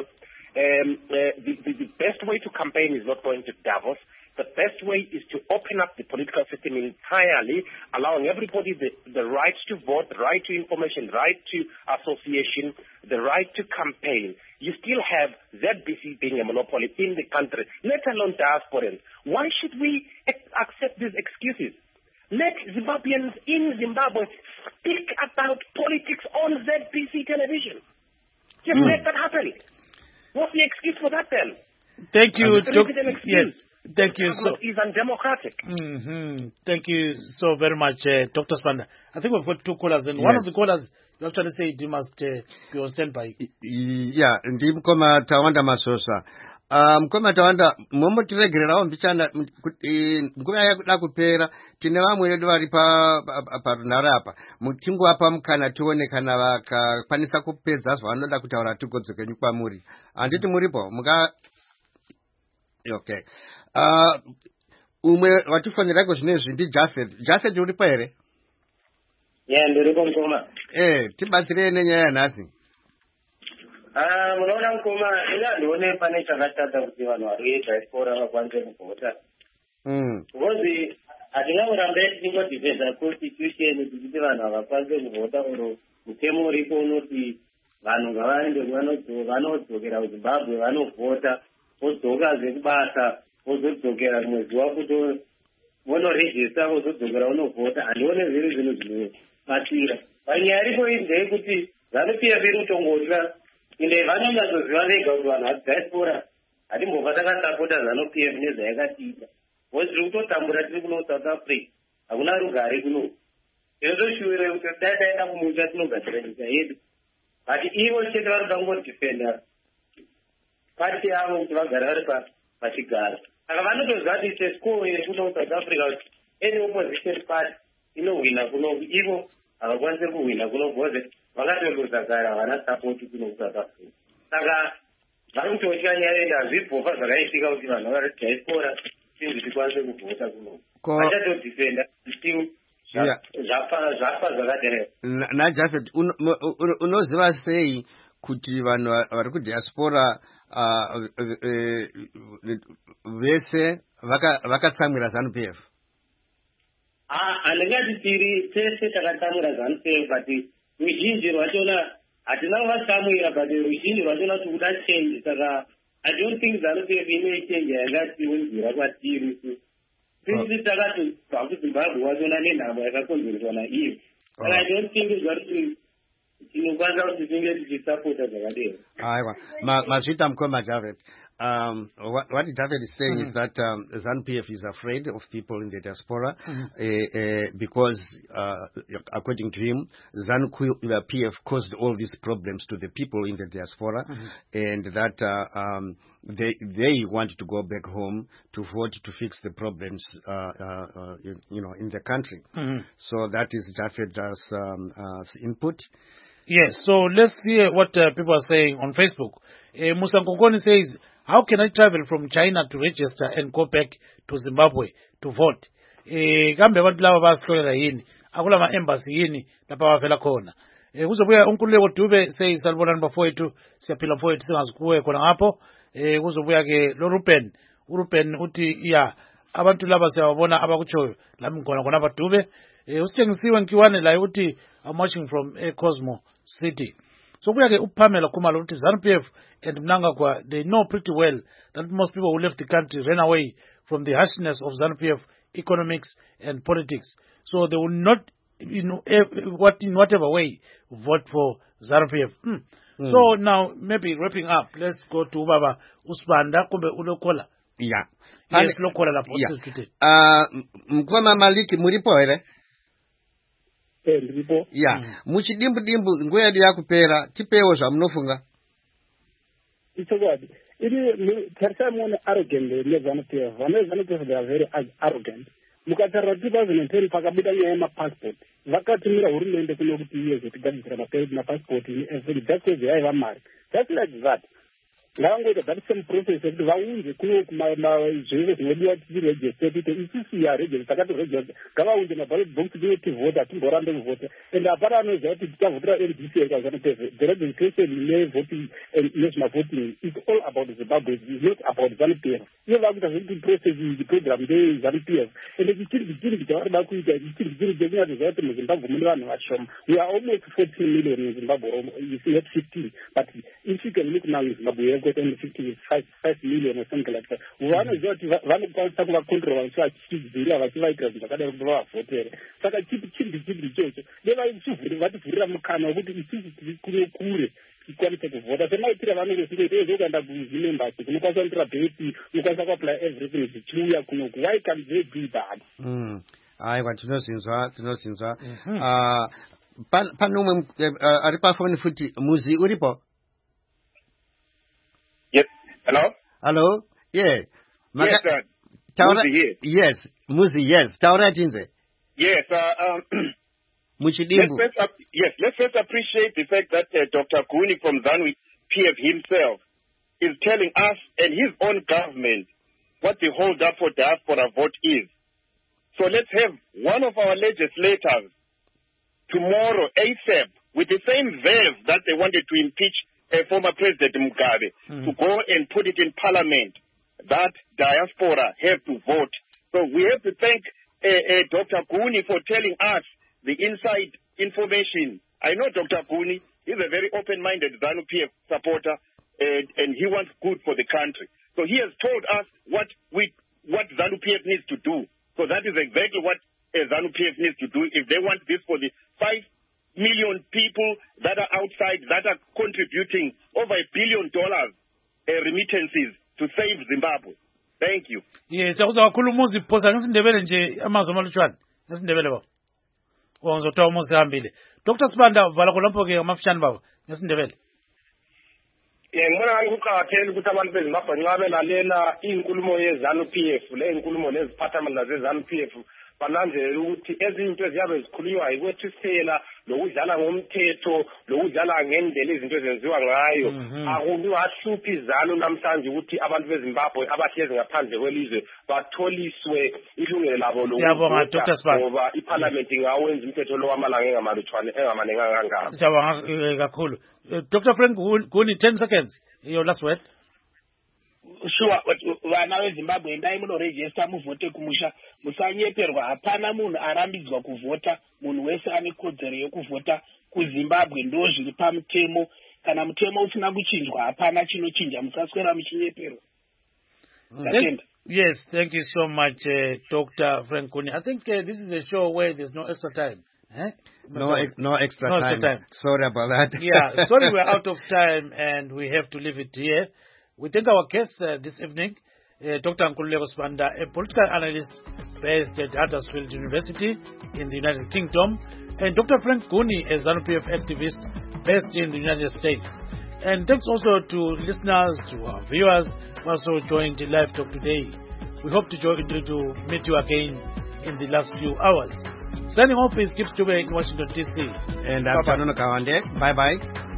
The best way to campaign is not going to Davos. The best way is to open up the political system entirely, allowing everybody the right to vote, the right to information, the right to association, the right to campaign. You still have ZBC being a monopoly in the country, let alone diasporans. Why should we accept these excuses? Let Zimbabweans in Zimbabwe speak about politics on ZBC television. Just let that happen. What's the excuse for that then? Thank you. Yes. Thank you. So is undemocratic. Thank you so very much, Dr. Sibanda. I think we've got two callers, and one of the callers you actually said he must be on standby. Yeah, ndimkoma Tawanda Masosa. Mkoma Tawanda, momotiregererawo mbichana nguva yakuda kupera tine vamwe vedu vari parunhare apa mutingowapa mukana tione kana vakakwanisa kupedza zvavanoda kutaura tigodzokenyu kwamuri. Handiti muripo okay. Umwe watifoneraiko zvinezvi ndi Jafet uripo here? Yeah, ndiripo Mkoma. Tibatsirei nenyaya yanhasi. Munoona Mkoma, ndione pane chakashata kuti vanhu vari vediaspora vakwanise kuvhota. Because hatingamurambe tichingodhifenda constitution tichiti vanhu havakwanise kuvhota, oro mutemo uripo unoti vanhu ngavaende vanodzokera kuZimbabwe vanovhota, vodzoka zvekubasa, vozodzokera mwedzi wakuti vonorejista, vozodzokera vonovhota. Handione zviri zvinhu zvinobatsira. Panyaya iripo ndeyekuti ZANU-PF iri kutongotya ende vanonyatsoziva vega kuti vanhu vadiaspora hatimbobva takasapota ZANU-PF nezvayakatiita. Because tiri kutotambura tiri kuno South Africa, hakuna rugare kuno. Tinotoshuwira kuti dai taenda kumusha tinogadzira nyika yedu. But ivo chete vari kuda kungodifenda pati yavo kuti vagara vari pachigaro. Saka vanotoziva kuti sesco iri kuno South Africa kuti any opposition party inohwina kuno, ivo havakwanisi kuhwina kuno because vakatondozagara havana sapoti kuno South Africa. Saka vari kutotya nyaya ende hazvibvofa zvakaitika kuti vanhu vari diaspora tinzi tikwanise kuvhota kuno. Vachatodifenda still zvafa zvakadai. naJafet unoziva sei kuti vanhu vari kudiaspora vese vakatsamwira ZANU-PF? Handingati tiri tese takatsamwira ZANU-PF, but ruzhinji rwachona hatina kuvatsamwira, but ruzhinji rwachona tikuda change. Saka I don't think ZANU-PF ine-change yakatiunzira kwatiri. Since takatobva kuZimbabwe wachona nenhamo yakakonzereswa naiyo. Saka I don't think kuti tinokwanisa kuti tinge tichisapota zvakadero. Aiwa, mazvita Mkoma Jafet. What Jafet is saying is that ZANU-PF is afraid of people in the diaspora because, according to him, ZANU-PF caused all these problems to the people in the diaspora, and that they want to go back home to vote to fix the problems, in the country. So that is Jafet's input. Yes, so let's hear what people are saying on Facebook. Musa Nkongoni says, how can I travel from China to register and go back to Zimbabwe to vote? Kambe abantu laba basihlolela yini? Akula ma-embassy yini lapha bavela khona? Kuzobuya uNkululeko Dube says, salibonani bafowethu, siyaphila mfowethu singazikuwe khona ngapho. Kuzobuya ke lo uRuben uthi ya abantu laba siyabona abakutshoyo lami ngona khona abadube. Usitshengisiwe Nkiwane la uthi I'm watching from Cosmo City. So kuya ke uPamela Khumalo uthi ZANU-PF and Mnangagwa, they know pretty well that most people who left the country ran away from the harshness of ZANU-PF economics and politics. So they will not, in whatever way, vote for ZANU-PF. So now, maybe wrapping up, let's go to Baba Usbanda kumbe ulokola. Yeah. Yes, lokola la post today. Mkwama Maliki muripo ere? Ndipo. Yeah. Muchidimbu ngoya ndi yakupera tipewo zvamunofunga. Ichokwadi. Ili tersamone arrogant nezanu-PF. Vanezanu-PF they are very arrogant. Mukatarira 2010 pakabuda nyaya yemapassport. Vakatumira hurumende kuno kuti iye zotigadzira mapassport every that's where they have mari. Just like that. Ngavangoita that same process yekuti vaunze kuno zvese zvinodiwa tichiregister kuti isusu yaregister takatoregister ngavaunze maballot box tiwe tivhota timborambe kuvhota ende hapana anoziva kuti tichavhotera NDC ekazanopeve the registration nevoting nezvimavoting is all about Zimbabwe, is not about ZANU-PF. Ivo vakuita zvekuti process iyi program ndeye-ZANU-PF ende chichirigiri chavarida kuita chichirigiri chekunyatsoziva kuti muzimbabwe mune vanhu vashoma. We are almost 14 million in Zimbabwe, you see not 15, but if you can look now in Zimbabwe got only 55 million or something like that. Vanoziva kuti vanokwanisa kuvakontrol vachivachidzira vachivaitira zvinhu zvakadai kuti vavavhotere. Saka chiri ichocho vativhurira mukana wekuti isusu tiri kure kure tikwanise kuvhota semaitira vanongosingoita ukaenda kuzimembasi kunokwanisa kutora bheti unokwanisa kuapply everything zvichiuya kunoku. Why can they do that? Aiwa tinozinzwa. Pane umwe ari pafoni futi. Muzi uripo? Yes. Hello? Yeah. Yes, Muzi here. Yes. Muzi, yes. Taura tinze. Yes. Muchidimbu. Let's first appreciate the fact that Dr. Kuni from ZANU-PF himself is telling us and his own government what the hold up for diaspora vote is. So let's have one of our legislators tomorrow, ASAP, with the same verve that they wanted to impeach former President Mugabe, to go and put it in Parliament that diaspora have to vote. So we have to thank Dr. Kuni for telling us the inside information. I know Dr. Kuni is a very open-minded ZANU-PF supporter, and he wants good for the country. So he has told us what ZANU-PF needs to do. So that is exactly what ZANU-PF needs to do if they want this for the 5 million people that are outside that are contributing over $1 billion remittances to save Zimbabwe. Thank you. Yes, akuzakhuluma umuzi phosa ngesindebele nje amazwi amalutshwane ngesindebele baba. Wangizothiwa umuzi hambile. Dr. Sibanda vala khonapho ke ngamafishane baba ngesindebele. Ngibona ngathi kuqakathekile ukuthi abantu beZimbabwe nxa belalela inkulumo yeZANU-PF le inkulumo leziphathamandla zeZANU-PF bananzele ukuthi ezinto eziyabe zikhulunywa yikwethisela lokudlala ngomthetho lokudlala ngendlela izinto ezenziwa ngayo akungahluphi izanu namhlanje ukuthi abantu beZimbabwe abahlezi ngaphandle kwelizwe batholiswe ilungelo labo lokuvota ngoba iParliament ingawenza umthetho lo wamalanga engamalutshwane engamanenganga kangaka. Siyabonga kakhulu. Dr. Frank Kuni, 10 seconds. Your last word. Sure, vana veZimbabwe endai munoregister muvote kumusha musanyeperwa. Hapana munhu arambidzwa kuvhota, munhu wese ane kodzero yekuvhota kuZimbabwe. Ndo zviri pamutemo. Kana mutemo usina kuchinjwa hapana chinochinja, musaswera muchinyeperwa. Yes, thank you so much, Dr. Frank Kuni. I think this is a show where there's no extra time. No extra time. Sorry about that. Yeah, sorry we're out of time and we have to leave it here. We thank our guests this evening, Dr. Nkululeko Sibanda, a political analyst based at Huddersfield University in the United Kingdom, and Dr. Frank Kuni, a ZANU-PF activist based in the United States. And thanks also to listeners, to our viewers who also joined the live talk today. We hope to meet you again in the last few hours. Signing off is Gibbs Dube in Washington, D.C. And I'm Chanono Kawande. Bye-bye.